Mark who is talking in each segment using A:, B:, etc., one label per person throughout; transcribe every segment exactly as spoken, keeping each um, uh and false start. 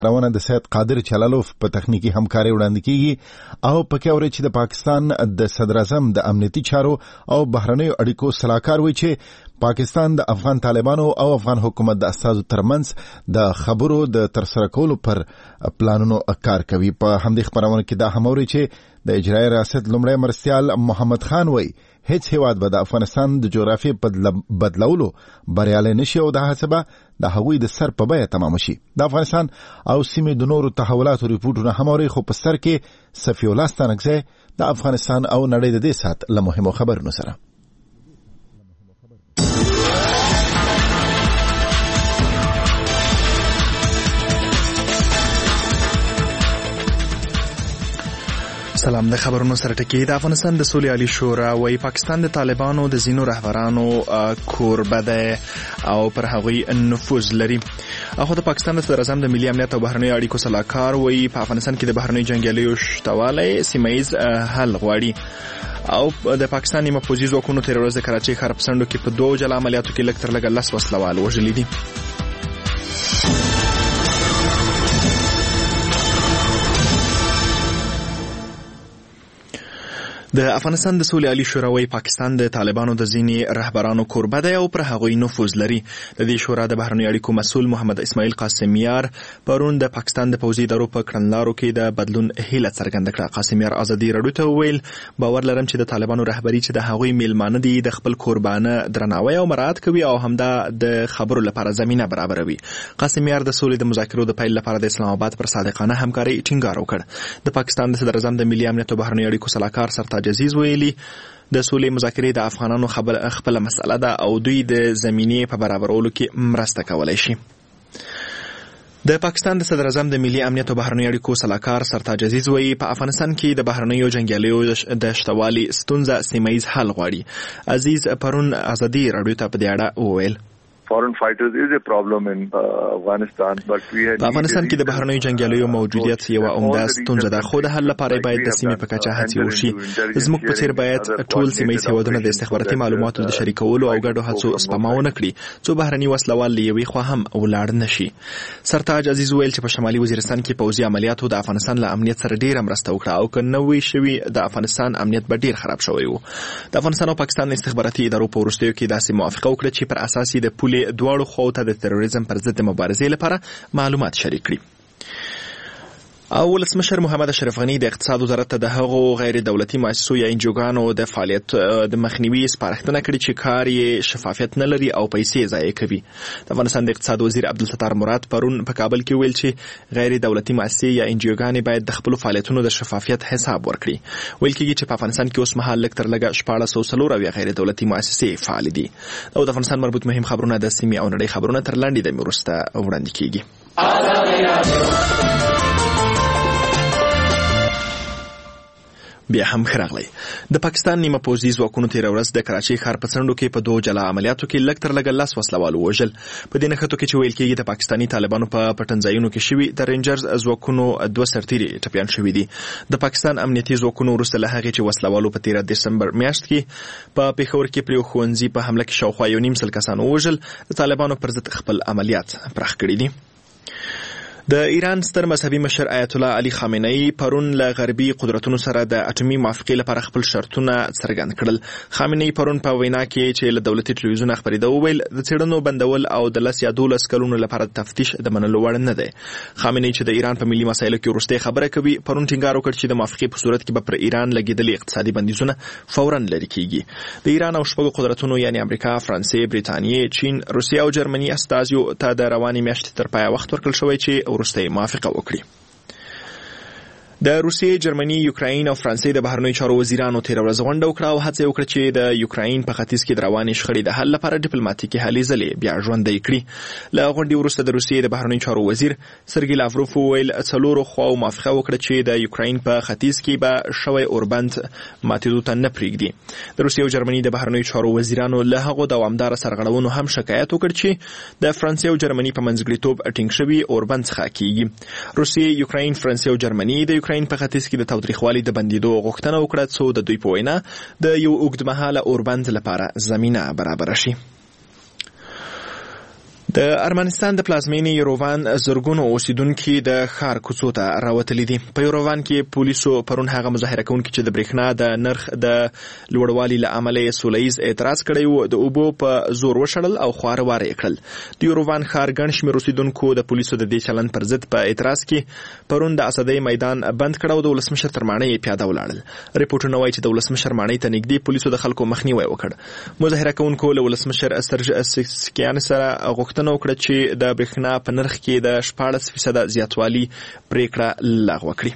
A: روانه د سید قادر چلالوف په تخنیکی همکاري وړاندې کیږي او پکې اوري چې د پاکستان د صدر اعظم د امنیتي چارو او بهرنیو اړیکو صلاحکار وی چې پاکستان د افغان طالبانو او افغان حکومت د استازو ترمنځ د خبرو د ترسره کولو پر پلانونو کار کوي. په همدې خبرونه کې دا هم اوري چې د اجرایي ریاست لومړی مرستیال محمد خان وی هیڅ هیواد به د افغانستان د جغرافیې بدلولو بریالی نشي او د هڅه به د هغوی د سر په بیه تمام شي. د افغانستان او سیمې د نورو تحولاتو ریپورټونه هم اوري، خو په سر کې صفي الله ستانکزی د افغانستان او نړۍ د دې ساعت له مهمو خبرونو سره.
B: سلام. د خبرونو سره ټکی. د افغانستان د سولې عالی شورا وايي پاکستان د طالبانو د زینو رهبرانو کوربه ده او پر هغوی نفوذ لري. اخو د پاکستان د صدر اعظم د ملي امنیت او بهرنیو اړیکو صلاحکار وايي په افغانستان کې د بهرنیو جنگیالیو شتوالی سیمایز حل غواړي او د پاکستان نیمه پوځي ځواکونو تیر ورځ د کراچۍ ښار په څنډو کې په دوه جلا عملیاتو کې لږ تر لږه لس وسلوال وژلي دي. د افغانستان د سولې عالی شورا وايي پاکستان د طالبانو د ځینې رهبرانو کوربه دی او پر هغوی نفوذ لري. د دې شورا د بهرنیو اړیکو مسؤل محمد اسماعیل قاسمیار پرون د پاکستان د پوځي ادارو په کړنلارو کې د بدلون هیله څرګنده کړه. قاسمیار ازادي راډیو ته وویل باور لرم چې د طالبانو رهبري چې د هغوی میلمانه دي د خپل قربانه درناوی او مراعات کوي او همدا د خبرو لپاره زمينه برابروي. قاسمیار د سولې د مذاکرو د پیل لپاره د اسلام آباد پر صادقانه همکاري ټینګار وکړ. د پاکستان د صدر اعظم د ملي امنیت او بهرنیو اړیکو صلاحکار سرتاج عزیز ویلي د سولې مذاکرې د افغانانو خپل مسله ده او دوی د زمینې په برابرولو کې مرسته کولای شي. د پاکستان د صدر اعظم د ملي امنیت او بهرنیو اړیکو صلاحکار سرتاج عزیز وایي په افغانستان کې د بهرنیو جنگیالیو د شتوالي ستونزه سیمایز حل غواړي. عزیز پرون ازادي راډیو ته په دې اړه وویل
C: foreign fighters is a problem in uh, Afghanistan but we had
B: په افغانستان کې د بهرنیو جنگیالیو موجودیت یو عمده ستونزه ده، خو د حل لپاره باید د سیمې په کچه هڅې وشي. زموږ په څیر باید ټول سیمې هیوادونه د استخباراتي معلوماتو د شریکولو او ګډو هڅو سپما ونه کړي څو بهرني وسلوال له یوې خوا هم ولاړ نشي. سرتاج عزیز ویل چې په شمالي وزیرستان کې پوځي عملیاتو د افغانستان له امنیت سره ډیره مرسته وکړه او که نه وي شوي د افغانستان امنیت به ډیر خراب شوی وو. د افغانستان او پاکستان استخباراتي ادارو په وروستیو کې داسې موافقه وکړه چې پر اساس د پولې دواړو خواو د تروریزم پر ضد مبارزې لپاره معلومات شریک کړي. او ولسمشر محمد اشرف غنی د اقتصاد وزارت ته د هغو غیر دولتي مؤسسو یا انجوګانو د فعالیت د مخنیوي سپارښتنه کړې چې کار یې شفافیت نه لري او پیسې ضایع کوي. د افغانستان د اقتصاد وزیر عبدالستار مراد پرون په کابل کې ویل چې غیر دولتي مؤسسې یا انجوګانې باید د خپل فعالیتونو د شفافیت حساب ورکړي. ویل کېږي چې په افغانستان کې اوس مهال لږ تر لږه شپاړس سوه څلور اویا غیر دولتي مؤسسې فعال دي. او د افغانستان مربوط مهم خبرونه د سیمې او نړۍ خبرونه تر لاندې دمې وروسته وړاندې کېږي. بیا هم خراغلی. د پاکستان نیمه پوځي ځواکونو تیر ورځ د کراچۍ ښار په څنډو کې په دوه جلا عملیاتو کې لږ تر لږه لس وسلوال ووژل. په دې نښتو کې چې ویل کېږي د پاکستاني طالبانو په پټنځایونو کې شوي د رینجرز ځواکونو دوه سرتیري ټپیان شوي دي. د پاکستان امنیتي ځواکونو وروسته له هغې چې وسلوالو په تیره دسمبر میاشت کې په پېښور کې پر یو ښوونځي په حمله کې شاوخوا یو نیم سل کسان ووژل، د طالبانو پر ضد خپل عملیات پراخ کړي دي. د ایران ستر مذهبي مشر آیت الله علي خامنه‌ای پرون له غربي قدرتونو سره د اټومي موافقې لپاره خپل شرطونه څرګند کړل. خامنه‌ای پرون په وینا کې چې له دولتي ټلویزیون خبرېده وویل د څېړنو بندول او د لس یا دولس کلونو لپاره تفتیش د منلو وړ نه دی. خامنه‌ای چې د ایران په ملي مسایلو کې وروستۍ خبره کوي پرون ټینګار وکړ چې د موافقې په صورت کې به پر ایران لګېدلي اقتصادي بندیزونه فوراً لرې کېږي. د ایران او شپږو قدرتونو یعنې امریکا، فرانسې، بریتانیې، چین، روسیه او جرمني استازیو ته د روانې میاشتې تر پایه وخت ورکړل شوی چې وروستۍ موافقه وکړي. د روسیې، جرمني، یوکراین او فرانسې د بهرنیو چارو وزیرانو تیر ورځ غونډه وکړه او هڅه وکړه چې د یوکراین په ختیځ کې د روانې شخړې د حل لپاره ډیپلوماټیکي هلې ځلې بیا ژوندۍ کړي. له غونډې وروسته د روسیې د بهرنیو چارو وزیر سرګي لاوروف وویل څلورو خواو موافقه وکړه چې د یوکراین په ختیځ کې به شوی اوربند ماتېدو ته نه پرېږدي. د روسیې او جرمني د بهرنیو چارو وزیرانو له هغو دوامداره سرغړونو هم شکایت وکړ چې د فرانسې او جرمني په منځګړیتوب ټینګ شوي اوربند څخه کېږي. روسیې، یوکراین، فرانسې او جرمني د یوکراین په ختیځ کې د تاوتریخوالي د بندیدو غوښتنه وکړه څو د دوی په وینا د یو اوږدمهاله اوربند لپاره زمینه برابره شي. د ارمنستان د پلازمینې یوروان زرګونو اوسیدونکي د ښار کوڅو ته راوتلي دي. په یوروان کې پولیسو پرون هغه مظاهره کوونکي چې د برېښنا د نرخ د لوړوالي له امله یې سوله ییز اعتراض کړی و د اوبو په زور وشړل او خواره واره یې کړل. د یوروان ښار ګڼ شمېر اوسیدونکو د پولیسو د دې چلند پر ضد په اعتراض کې پرون د اسدۍ میدان بند کړ او د ولسمشر تر ماڼۍ یې پیاده ولاړل. رپورټونه وایي چې د ولسمشر ماڼۍ ته نږدې پولیسو د خلکو مخنیوی وکړ. مظاهره کوونکو له ولسمشر سرج سکسکیان سره غوښتنه وکړه چې د برېښنا په نرخ کې د شپاړس فیصده زیاتوالي پریکړه لغوه کړي.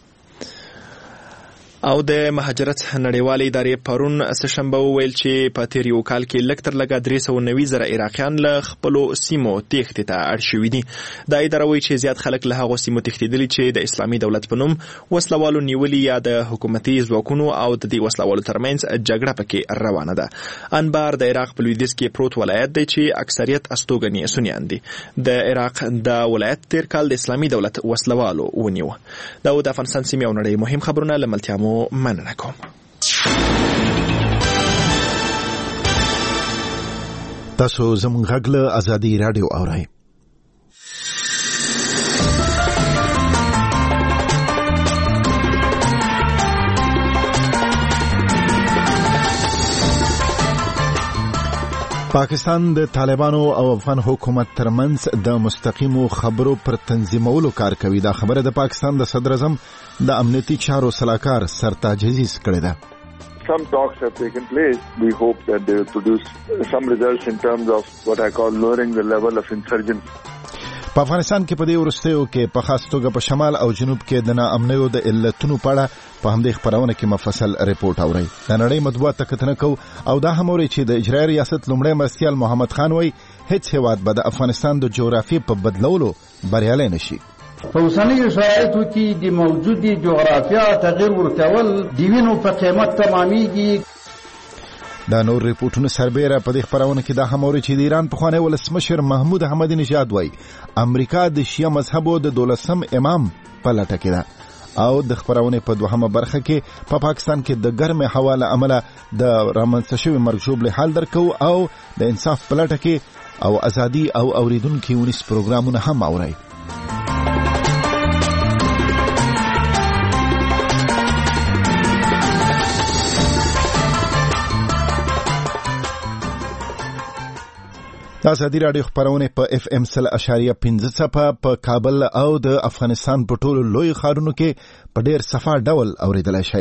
B: او د مهاجرت نړیوالې ادارې پرون سهشنبه وویل چې په تیر یو کال کې لږ تر لږه درې سوه نوي زره عراقیان له خپلو سیمو تېښتې ته اړ شوي دي. دا اداره وایي چې زیات خلک له هغو سیمو تښتېدلي چې د اسلامي دولت په نوم وسلوالو نیولي یا د حکومتي ځواکونو او د دې وسلوالو ترمنځ جګړه پکې روانه ده. انبار د عراق په لویدیځ کې پروت ولایت دی چې اکثریت استوګنې سنیان دي. د عراق د ولایت تیر کال د اسلامي دولت وسلوالو ونیوه. دا د افغانستان سیمې او نړۍ مهم خبرونه له ملتیا مننه کوم.
A: تاسو زموږ غږ له ازادي رادیو اورئ. پاکستان د طالبانو او افغان حکومت ترمنځ د مستقیمو خبرو پر تنظیمولو کار کوي. دا خبره د پاکستان د صدر اعظم د امنیتي چارو سلاکار سرتاج عزیز کړې ده.
C: Some talks have taken place. We hope that they will produce some results in terms of what I call lowering the level of insurgency.
A: په افغانستان کې په دې وروستیو کې په خاص توګه په شمال او جنوب کې د ناامنیو د علتونو په اړه په همدې خبرونه کې مفصل ریپورت اورئ. د نړۍ مطبوعات ته کتنه کوو او دا هم اورئ چې د اجرایي ریاست لومړی مرستیال محمد خان وایي هیڅ هیواد به د افغانستان د جغرافیې په بدلولو بریالی نشي.
D: په اوسنیو شرایطو کې د موجودې جغرافیا تغییر ورکول د وینو په قیمت تمامیږي.
A: دا نور ریپورټونه سربیره په دې خبرونه کې دا هم اوري چې د ایران پخوانی ولسمشر محمود احمدی نژاد وایي امریکا د شیعه مذهبو د دولسم امام په لټه کې ده. او د خبرونه په دوهمه برخه کې په پا پاکستان کې د ګرمې هوا له امله د رامنځته شوي مرګ ژوبلې حال درکو او د انصاف په لټه کې او ازادي او اوریدونکو ونیس پروګرامونه هم اوري. ازادي رادیو خبرونه په اف ام سل اشاریه پنځه څپه په کابل او د افغانستان په ټولو لوی ښارونو کې په ډیر صفا ډول اوریدلای شي.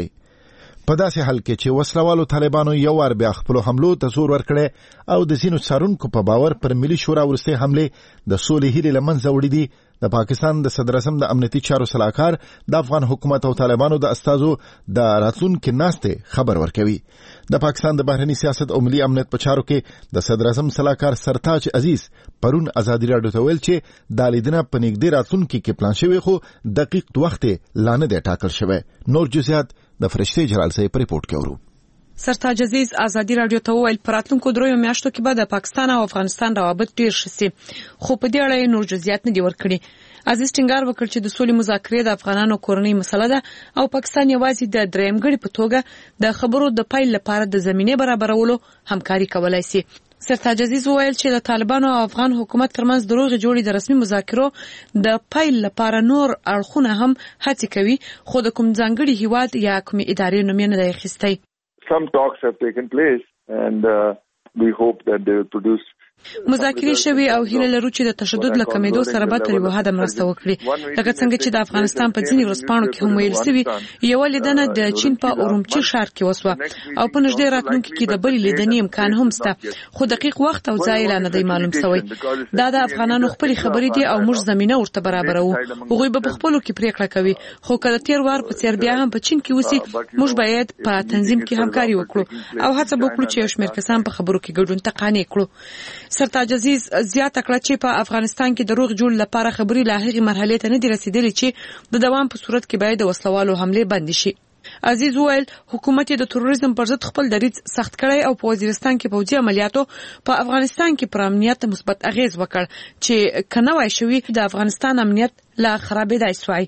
A: په داسې حال کې چې وسلوالو طالبانو یو وار بیا خپل حملو ته زور ورکړي او د ځینو څارونکو په باور پر ملي شورا وروستۍ حمله د سولې هیلې له منځه وړي دي. د پاکستان د صدر اعظم د امنیتي چارو سلاکار د افغان حکومت او طالبانو د استازو د راتلونکو ناسته خبر ورکوي. د پاکستان د بهرنی سیاست او ملي امنیت په چارو کې د صدر اعظم سلاکار سرتاج عزیز پرون ازادي رادیو ته ویل چې د لیدنه په نږدې راتلونکو کې پلان شوی خو دقیق وخت لا نه دی ټاکل شوی. نور جزئیات د فرشته جلال صاحب په ریپورت کې اورو.
E: سرتاج عزیز ازادي رادیو ته ویل پراتلونکو دریو میاشتو کې به د پاکستان او افغانستان روابط ډیر شي خو په دې اړه نور جزئیات نه دي ورکړي. عزیز ټینګار وکړ چې د سولې مذاکرې د افغانانو کورنۍ مسله ده او پاکستان یوازې د درېمګړي په توګه د خبرو د پایل لپاره د زمینه برابرولو همکاري کولای شي. سرتاج عزیز ویل چې د طالبانو او افغان حکومت ترمنځ دروغ جوړې د رسمي مذاکرو د پایل لپاره نور اړخونه هم هڅه کوي خو د کوم ځانګړي هیواد یا کوم ادارې نوم نه دی اخیستی.
C: Some talks have taken place and uh, we hope that they will produce
E: مذاکرې شوي او هیله لرو چې د تشدد له کمیدو سره به تر یو حده مرسته وکړي. لکه څنګه چې د افغانستان په ځینې ورځپاڼو کې هم ویل شوي یو لیدنه د چین په اورمچي ښار کې وسوه او په نږدې راتلونکي کې د بلې لیدنې امکان هم شته خو دقیق وخت او ځای لا نه دی معلوم شوی. دا د افغانانو خپلې خبرې دي او موږ زمينه ورته برابرو. هغوی به په خپلو کې پریکړه کوي خو کله تیر وار په څیر بیا هم په چین کې وسی موږ باید په تنظیم کې همکاري وکړو او هڅه وکړو چې یو شمېر کسان په خبرو کې ګډون ته قانع کړو. سرتاج عزیز زیاته کړه چې په افغانستان کې د روغ جوړ لپاره خبري لا هغه مرحله ته نه دي رسیدلې چې د دوام په صورت کې باید د وسلوالو حمله بند شي. عزیز ویل حکومت د تروریزم پر ضد خپل دریځ سخت کړی او په وزیرستان کې پوځي عملیاتو په افغانستان کې پر امنیت مثبت اغیز وکړ چې کنه وای شوی د افغانستان امنیت لا خرابېدای شوی.
C: I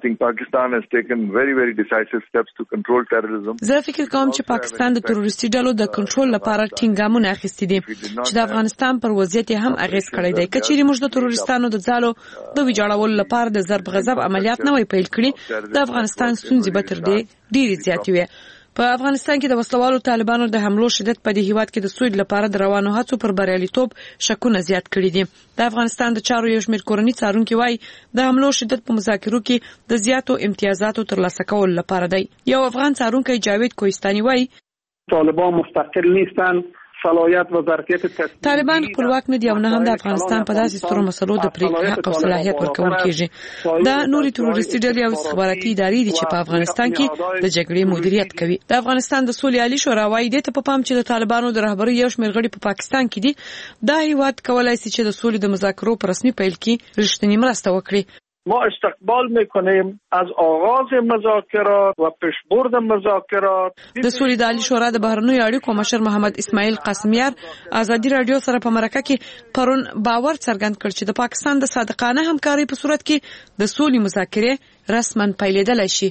C: think Pakistan has taken very very decisive steps to control terrorism.
E: زه فکر کوم چې پاکستان د تروریستي ډلو د کنټرول لپاره ټینګامونه اخیستي دي چې د افغانستان پر وضعیت هم اغیز کړی دی. کچېرې موږ د تروریستانو د ځالو د ویجاړولو لپاره د ضرب غضب عملیات نه وای پیل کړی، د افغانستان ستونزې به تر دې ډېرې زیاتې وي. په افغانستان کې د وسلوالو طالبانو د حملو شدت په دې هیواد کې د سوید لپاره د روانو هڅو پر بریالیتوب شکونه زیات کړي دي. د افغانستان د چارو یو شمېر کورني څارونکي وایي د حملو شدت په مذاکرو کې د زیاتو امتیازاتو ترلاسه کولو لپاره دی. یو افغان څارونکی جاوید کوهستاني وایي
F: طالبان مستقل نیستن، صلاحیت و ظرفیت تصمیم
E: طالبان خپلواک نه دي او نه هم د افغانستان په داسې سترو مسلو د پریکړې حق او صلاحیت ورکول کیږي. دا نوري تروریستي ډلې او استخباراتي ادارې دي چې په افغانستان کې د جګړې مدیریت کوي. د افغانستان د سولې عالی شورا وايي د ته په پام چې د طالبانو د رهبرۍ یو شمېر غړي په پاکستان کې دي، دا هیواد کولای شي چې د سولې د مذاکرو په رسمي پیل کې رښتینی مرسته وکړي.
F: ما استقبال میکنیم از آغاز مذاکرات و پیشبرد مذاکرات.
E: د سولې د عالی شورا د بهرنیو اړیکو مشر محمد اسماعیل قاسمیار ازادي رادیو سره په مرکه کې پرون باور څرګند کړ چې د پاکستان د صادقانه همکارۍ په صورت کې د سولې مذاکرې رسما پیلېدلی شي.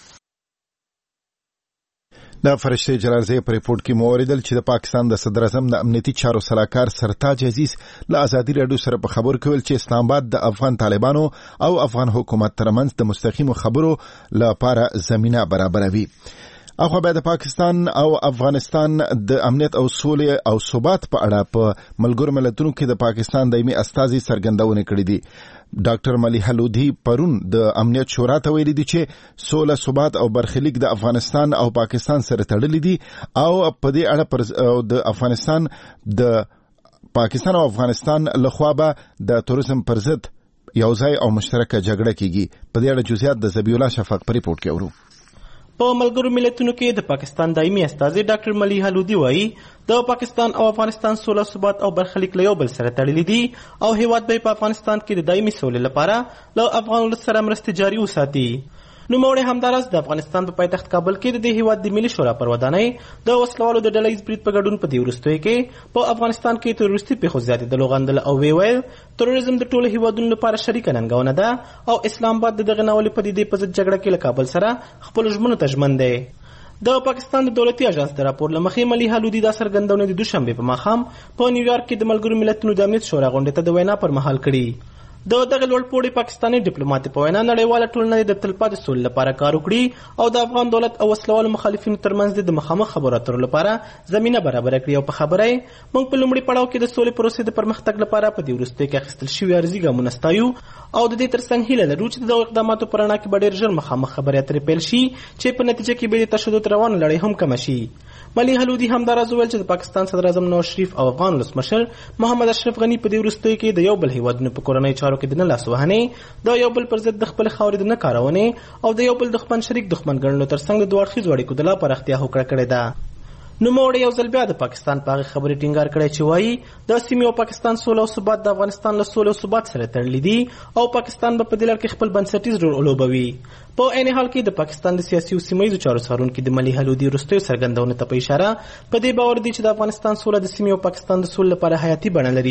A: د فرشته جلالزی په ریپورت کې موریدل چې د پاکستان د صدر اعظم د امنیتي چارو سلاکار سرتاج عزیز له ازادي رادیو سره په خبر کول چې اسلام آباد د افغان طالبانو او افغان حکومت ترمنځ د مستقیمو خبرو لپاره زمينه برابروي. اخو به د پاکستان او افغانستان د امنیت او سولې او ثبات په اړه په ملګرو ملتونو کې د پاکستان دایمي استازي څرګندونه کړې دي. ډاکټر ملیحه لودھی پرون د امنیت شورا ته ویلي دي چې سوله ثبات او برخلیک د افغانستان او پاکستان سره تړلي دي او په دې اړه پر د افغانستان د پاکستان او افغانستان لخوا به د توریزم پر ضد یو ځای او مشترکه جګړه کیږي. په دې اړه جزئیات د ذبیح الله شفق په ریپورت کې اورو.
G: په ملګرو ملتونو کې د پاکستان دایمي استازي ډاکټر ملیحه لودھی وایي د پاکستان او افغانستان سوله ثبات او برخلیک له یو بل سره تړلي دي او هیواد به په افغانستان کې د دایمي سولې لپاره له افغان ولس سره مرستې جاري وساتي. نوموړی همداراز د افغانستان په پایتخت کابل کې د دې هیواد د ملي شورا پر ودانۍ د وسلوالو د ډله ییز برید په ګډون په دې وروستیو کې په افغانستان کې تروریستي پیښو زیاتېدلو غندل او ویې ویل تروریزم د ټولو هیوادونو لپاره شریکه ننګونه ده او اسلام آباد د دغه ناولې پدیدې په ضد جګړه کې له کابل سره خپلو ژمنو ته ژمن دی. د پاکستان د دولتي اژانس د راپور له مخې ملیحه لودھی دا څرګندونه د دوشنبې په ماښام په نیویارک کې د ملګرو ملتونو د امنیت شورا غونډې ته د وینا پر مهال کړي. د دغه لوړپوړي پاکستاني ډیپلوماټ په وینا نړیواله ټولنه د تلپاتې سولې لپاره کار وکړي او د افغان دولت او وسلوالو مخالفینو ترمنځ د مخامخ خبرو اترو لپاره زمینه برابره کړي او په خبره موږ په لومړي پړاو کې د سولې پروسې د پرمختګ لپاره په دې وروستیو کې اخیستل شوي ارزي ګامونه ستایو او د دې ترڅنګ هیله لرو چې د دغو اقداماتو په رڼا کې به ډېر ژر مخامخ خبرې اترې پیل شي چې په نتیجه کې به د تشدد روانه لړۍ هم کمه شي. ملیحه لودھی همداراز وویل چې د پاکستان صدر اعظم نواز شریف او افغان ولسمشر محمد اشرف غني په دې وروستیو کې د یو بل هیوادونو په کورنۍ چارو کې د نه لاسوهنې د یو بل پر ضد د خپلې خاورې د نه کارونې او د یو بل دښمن شریک دښمن ګڼلو ترڅنګ د دوه اړخیزو اړیکو د لا پراختیا هوکړه کړې ده. نوموړی یو ځل بیا د پاکستان په هغې خبرې ټینګار کړی چې وایي د سیمې او پاکستان سوله او ثبات د افغانستان له سولې او ثبات سره تړلي دي او پاکستان به په دې لړ کې خپل بنسټیز رول ولوبوي. په عین حال کې د پاکستان د سیاسي او سیمه ییزو چارو څارونکي د ملیحه لودھی وروستیو څرګندونو ته په اشاره په دې باور دي چې د افغانستان سوله د سیمې او پاکستان د سولې لپاره حیاتي بڼه لري.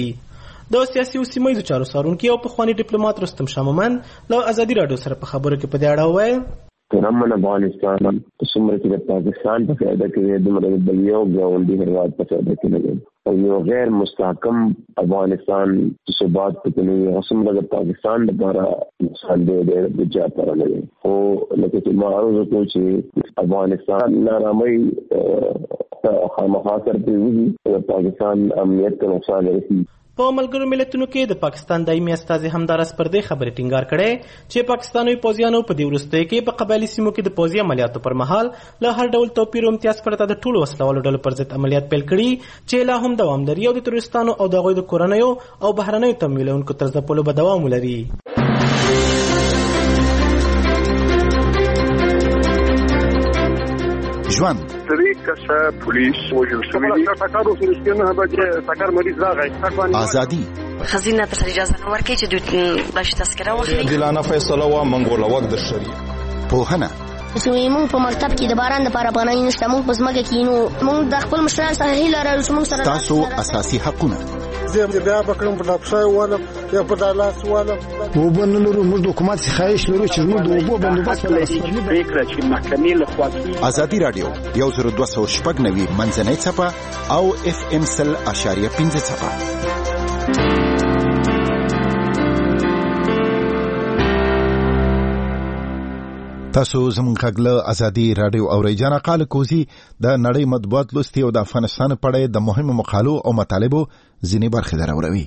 G: د سیاسي او سیمه ییزو چارو څارونکي او پخواني ډیپلوماټ رستم شاه مومند له ازادي راډیو سره په خبرو کې په دې اړه وویل
H: ترمن افغانستان څومره چې د پاکستان په فایده کې دومره د بل یو ګاونډي هیواد په فایده کې نه دی او یو غیر مستحکم افغانستان ثبات په کې او څومره د پاکستان لپاره نقصان دی د بجا پر نه او لکه چې ما عرض وکړ چې افغانستان نارامي خامخا سره پیږي پاکستان امنیت ته نقصان رسي.
G: په ملګرو ملتونو کې د پاکستان دایمي استازي همداراز پر دې خبرې ټینګار کړی چې پاکستاني پوځیانو په دې وروستیو کې په قبایلي سیمو کې د پوځي عملیاتو پر مهال له هر ډول توپیر او امتیاز پرته د ټولو وسلوالو ډلو پر ضد عملیات پیل کړي چې لا هم دوام لري او د تروریستانو او د هغوی د کورنیو او بهرنیو تمویلونکو تر ځپلو به دوام ولري.
A: ژوند
C: کسه پولیس وژل شوی دي ټاکارو فلسطین نه به ټاکار مریض راغی
A: ازادي
I: خزینه ته اجازه نه ورکړي چې دوی باش تذکره واخلي
J: دلانه فیصله وا منګول وخت د شریک
A: پوهنه
K: زموږ په مکتب کې د باران لپاره پناه نشته موږ په ځمکه کې نو موږ د خپل مشرانو سره هیله لرو چې موږ سره
A: تاسو اساسي حقونه
L: زه بیا بکرم په لابشای ولم یا په داله سوال
M: وبن لرو موږ د حکومت خواهش لرو چې موږ د وبو بندوبست لري
F: فکر چې محکمې له خوا
A: ازادي رادیو یو زر دوه سوه شپږ نوي منځنۍ څپه او اف ام سل اشاریه پنځه څپه. تاسو زموږ غږ له ازادي رادیو اورئ. جانا قال کوزي د نړۍ مطبوعات لوستي او د افغانستان په اړه د مهمو مقالو او مطالبو ځینې برخې دراوړوي.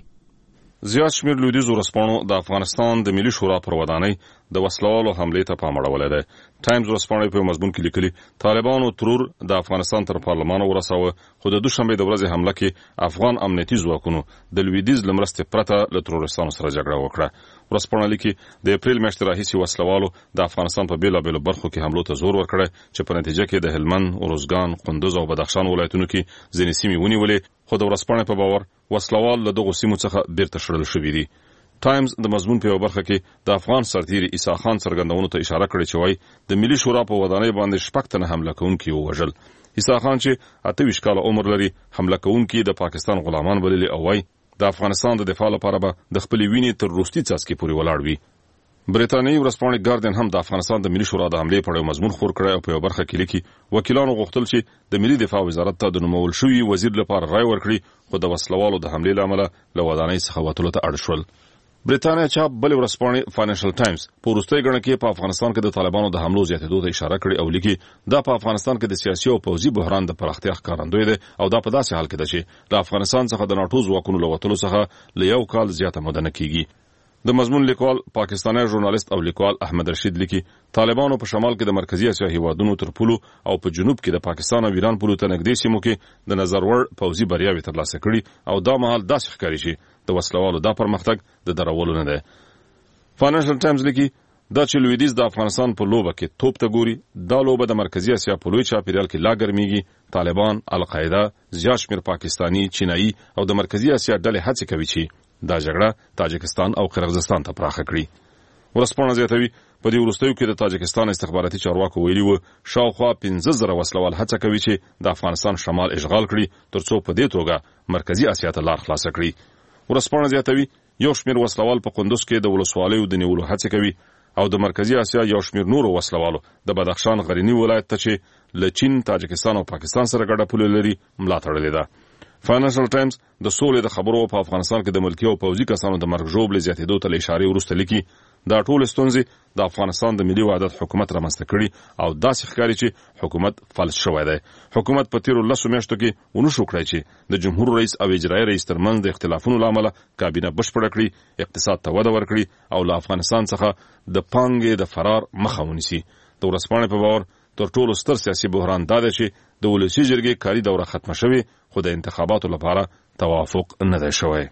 N: زیات شمیر لویدیځو ورځپاڼو د افغانستان د ملي شورا پر ودانۍ د وسلوالو حملې ته پام اړولی دی. ټایمز ورځپاڼې په مضمون کې لیکلي طالبانو ترور د افغانستان تر پارلمان ورساوه، خو د دوشنبې د ورځې حمله کې افغان امنیتي ځواکونو د لویدیځ له مرستې پرته له ترورستانو سره جګړه وکړه. ورځپاڼه لیکي د اپریل میاشتې راهیسې وسلوالو د افغانستان په بېلابېلو برخو کې حملو ته زور ورکړی چې په نتیجه کې د هلمند، اروزګان، کندوز او بدخشان ولایتونو کې ځینې سیمې ونیولې، خو د ورځپاڼې په باور وسلوال له دغو سیمو څخه بیرته شړل شوي دي. ټایمز د مضمون په یوه برخه کې د افغان سرتیري عیسی خان څرګندونو ته اشاره کړې چې وایي د ملي شورا په ودانۍ باندې شپږ تنه حمله کوونکي ووژل. عیسی خان چې اته ویشت کاله عمر لري حمله کوونکي د پاکستان غلامان بللي او وایي د افغانستان د دفاع لپاره به د خپلې وینې تر وروستي څاڅکي پورې ولاړ وي. بریتانیایي ورځپاڼې ګاردین هم د افغانستان د ملي شورا د حملې په اړه مضمون خپور کړی او په یوه برخه کې لیکي وکیلانو غوښتل چې د ملي دفاع وزارت ته د نومول شوي وزیر لپاره رای ورکړي، خو د وسلوالو د حملې له امله له ودانۍ څخه وتلو ته اړ شول. بریتانیا چاپ بلې ورځپاڼې فاینانشل ټایمز په وروستۍ ګڼه کې په افغانستان کې د طالبانو د حملو زیاتېدو ته اشاره کړې او لیکي دا په افغانستان کې د سیاسي او پوځي بحران د پراختیا ښکارندوی دی او دا په داسې حال کې ده چې د افغانستان څخه د ناټو ځواکونو له وتلو څخه له یو کال زیاته موده نه کېږي. د مضمون لیکوال پاکستانی ژورنالیست او لیکوال احمد رشید لیکي طالبانو په شمال کې د مرکزی اسیا هیوادونو تر پولو او په جنوب کې د پاکستان او ایران پولو ته نږدې سیمو کې د نظر وړ پوځي بریاوې ترلاسه کړي او دا مهال داسې ښکاري چې د وسلوالو دا پرمختګ د درولو نه دی. فاینانشل ټایمز لیکي دا چې لویدیځ د افغانستان په لوبه کې توپ ته ګوري، دا لوبه د مرکزی اسیا په لوی چاپیریال کې لا ګرمیږي. طالبان، القاعده، زیات شمیر پاکستانی، چینایي او د مرکزی اسیا ډلې هڅې کوي چې دا جګړه تاجکستان او قرغیزستان ته پراخه کړي. ورځپاڼه زیاتوي په دې وروستیو کې د تاجکستان استخباراتي چارواکو ویلي وو شاوخوا پنځه زره وسلوال هڅه کوي چې د افغانستان شمال اشغال کړي ترڅو په دې توګه مرکزی اسیا ته لار خلاصه کړي. ورځپاڼه زیاتوي یو شمیر وسلوال په قندوز کې د ولسوالیو د نیولو هڅه کوي او د مرکزی اسیا یو شمیر نورو وسلوالو د بدخشان غرنی ولایت ته چې له چین، تاجکستان او پاکستان سره ګډه پوله لري ملا تړلې ده. فاینانشل ټایمز د سولې د خبرو په افغانستان کې د ملکي او پوځي کسانو د مرګ ژوبلې زیاتېدو ته له اشارې وروسته لیکي دا ټول ستونزې د افغانستان د ملي وحدت حکومت رامنځته کړي او داسې ښکاري چې حکومت فلج شوی دی. حکومت په تیرو لسو میاشتو کې ونشو کړی چې د جمهور رئیس او اجرایي رئیس ترمنځ د اختلافونو له امله کابینه بشپړه کړي، اقتصاد ته وده ورکړي او له افغانستان څخه د پانګې د فرار مخه ونیسي. د ورځپاڼې په باور تر ټولو ستر سیاسي بحران دا دی چې د ولسي جرګې کاري دوره ختمه شوې خو د انتخاباتو لپاره توافق نه دی شوی.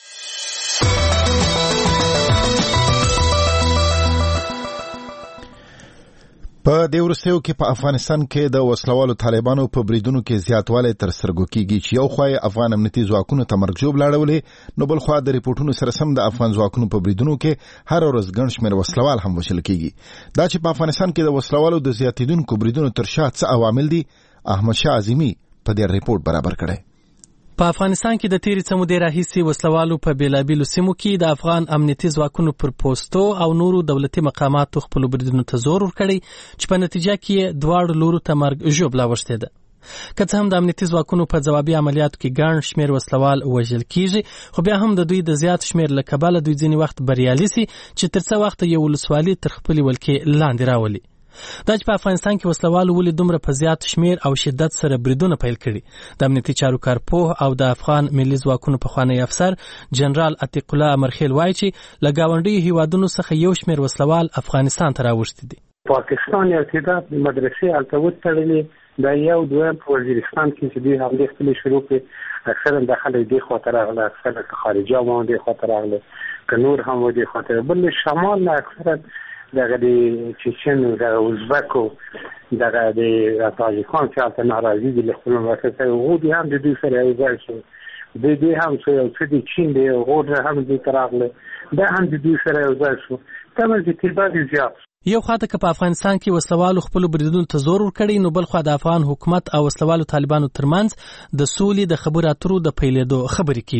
A: په دې وروستیو کې په افغانستان کې د وسلوالو طالبانو په بریدونو کې زیاتوالی تر سترګو کېږي چې یو خوا یې افغان امنیتي ځواکونو ته مرګ ژوبله اړولې، نو بل خوا د ریپورټونو سره سم د افغان ځواکونو په بریدونو کې هر ورځ ګڼ شمېر وسلوال هم وژل کېږي. دا چې په افغانستان کې د وسلوالو د زیاتېدونکو بریدونو تر شا څه عوامل دي، احمد شاه عظیمي په دې ریپورټ برابر کړی.
O: په افغانستان کې د تیرې څه مودې راهیسې وسلوالو په بېلابېلو سیمو کې د افغان امنیتي ځواکونو پر پوستو او نورو دولتي مقاماتو خپلو بریدونو ته زور ورکړی چې په نتیجه کې یې دواړو لورو ته مرګ ژوبله اوښتېده. که څه هم د امنیتي ځواکونو په ځوابي عملیاتو کې ګڼ شمېر وسلوال وژل کېږي، خو بیا هم د دوی د زیات شمېر له کبله دوی ځینې وخت بریالي سي چې تر څه وخته یو ولسوالي تر خپلې ولکې لاندې راولي. دا چې په افغانستان کې وسلوالو ولې دومره په زیات شمېر او شدت سره بریدونه پیل کړي، د امنیتي چارو کارپوه او د افغان ملي ځواکونو پخوانی افسر جنرال عتیق الله امرخیل وایي چې له ګاونډیو هیوادونو څخه یو شمېر وسلوال افغانستان ته راوښتي دي.
P: پاکستان ارتداد مدرسې هلته وتړلې، دا یو دویم په وزیرستان کې چې دوی حملې خپلې شروع کړې، اکثرا د خلک دې خواته راغله، اکثرا که خارجه وان دې خواته راغله، که نور هم و دې خواته. بل شمال نه اکثرا دغه د چچن او د ازبکو دغه د تاجکان چې هلته ناراضي دي له خپلو مملکت سره، هغوی دې هم د دوی سره یو ځای شو. دوی دې هم څه یو څه د چین دی هغوی هم دوی ته راغله، دا هم د دوی سره یو ځای شو. تمه چې تعداد زیات
O: یو خواته که په افغانستان کې وسلوالو خپلو بریدونو ته زور ورکړی، نو بل خوا د افغان حکومت او وسلوالو طالبانو ترمنځ د سولې د خبرو اترو د پیلېدو خبرې کېږي.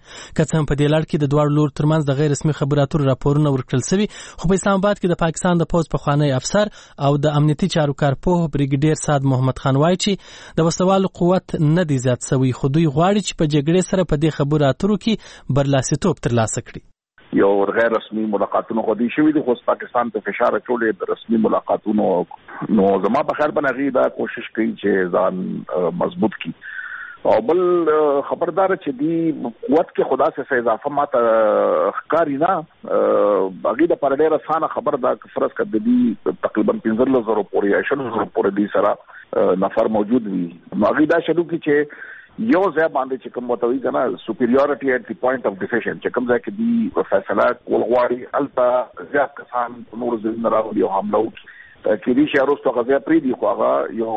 O: که څه هم په دې لړ کې د دواړو لورو ترمنځ د غیر رسمي خبرو اترو راپورونه ورکړل شوي، خو په اسلام آباد کې د پاکستان د پوځ پخوانی افسر او د امنیتي چارو کارپوه بریګیډیر سعد محمد خان وایي چې د وسلوالو قوت نه دی زیات شوی، خو دوی غواړي چې په جګړې سره په دې خبرو اترو کې برلاسیتوب ترلاسه کړي.
L: یو غیر رسمي ملاقاتونو خو دي شوي دي، خو پاکستان ته فشار اچولې د رسمي ملاقاتونو، نو زما په خیال باندې دا کوشش کوي چې ځان مضبوط کړي. او بل خبردار چې دی قوت کې خدا سے اضافه ماته ښکاری نه، هغې د پر ډېره اسانه خبر دا فرض کړ د دې تقریبا پنځلس زرو پورې یا شلو زرو پورې دی سره نفر موجود وي، نو هغې دا شروع کړي چې یو ځای باندې چې کوم متوي کنه سپیریورټي ایٹ دی پوینټ اف ډیسیژن چې کوم ځای کې دی فیصله کول غواړي البته زیات کسان نور ځین راوړي او حمله وکړي کې دي چې اروستو غزا پری دی خو هغه یو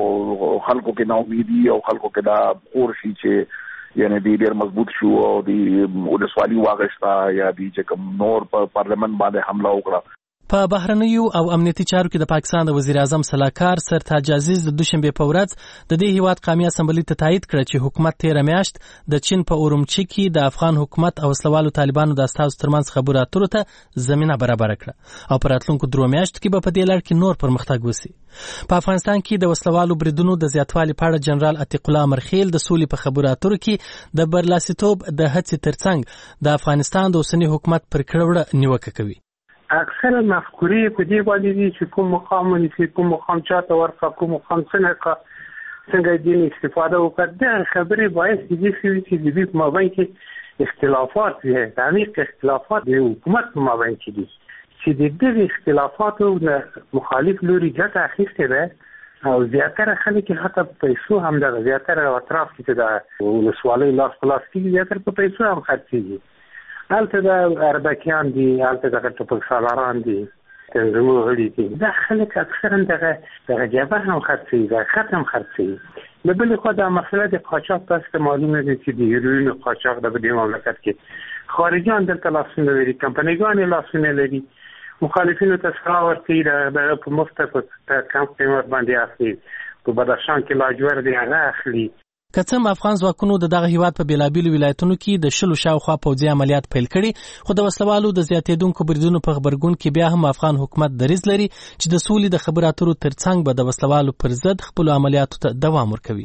L: خلکو کې نو امیدي او خلکو کې دا اور شي چې یعنی دی ډیر مضبوط شو او دی ولسوالي واغښتا یا دی چې کوم نور په پارلیمنت باندې حمله وکړه.
O: په بهرنیو او امنیتي چارو کې د پاکستان د وزیر اعظم سلاکار سرتاج عزیز د دوشنبه په ورځ د دې هیواد قومي اسمبلی ته تایید کړ چې حکومت تیر میاشت د چین په اورمچي کې د افغان حکومت او وسلوالو طالبانو د استازو ترمنځ خبرو اترو ته زمينه برابر کړه او په راتلونکو درو میاشتو کې به په دې لړ کې نور پرمختګ وشي. په افغانستان کې د وسلوالو بریدونو د زیاتوالي په اړه جنرال عتیق الله مرخیل د سولې په خبرو اترو کې د برلاسیتوب د هڅې ترڅنګ د افغانستان د اوسنی حکومت پر کړوړه نیوکه کوي.
P: اکثر مفکورې په دې باندې دي چې کوم مقام ونیسي، کوم مقام چاته ورکړه، کوم مقام څنګه څنګه دین استفاده وکړه. دا خبرې باید دې شي چې د دې په مابین کې اختلافات دي، عمیق اختلافات د حکومت په مابین کې دي چې د دې اختلافاتو د مخالف لوري ګټه اخیستې ده او زیاتره خلک حتی په پیسو هم د زیاتره اطراف کې د ولسوالۍ لاس په لاس کې زیاتره په پیسو هم خرڅېږي. هلته د اربکیان دي، هلته دغه ټوپکسالاران دي، تنظیمو غړي دي، دا خلک اکثرا دغه دغه جبهه هم خرڅوي، دغه خط هم خرڅوي. له بلې خوا دا مسله د قاچاق تاسو ته معلومه ده چې د هیروینو قاچاق د دې مملکت کې خارجیان دلته لاسونه لري، کمپنیګانې لاسونه لري، مخالفینو ته سلا ورکوي، د په مفته په کم قیمت باندې اخلي، په بدخشان کې لاجورد هغه اخلي.
O: که څه هم افغان ځواکونو د دغه هیواد په بیلابیلو ولایتونو کې د شلو شاوخوا پوځي عملیات پیل کړي، خو د وسلوالو د زیاتېدونکو بریدونو په غبرګون کې بیا هم افغان حکومت دریځ لري چې د سولې د خبرو اترو ترڅنګ به د وسلوالو پر ضد خپلو عملیاتو ته دوام ورکوي.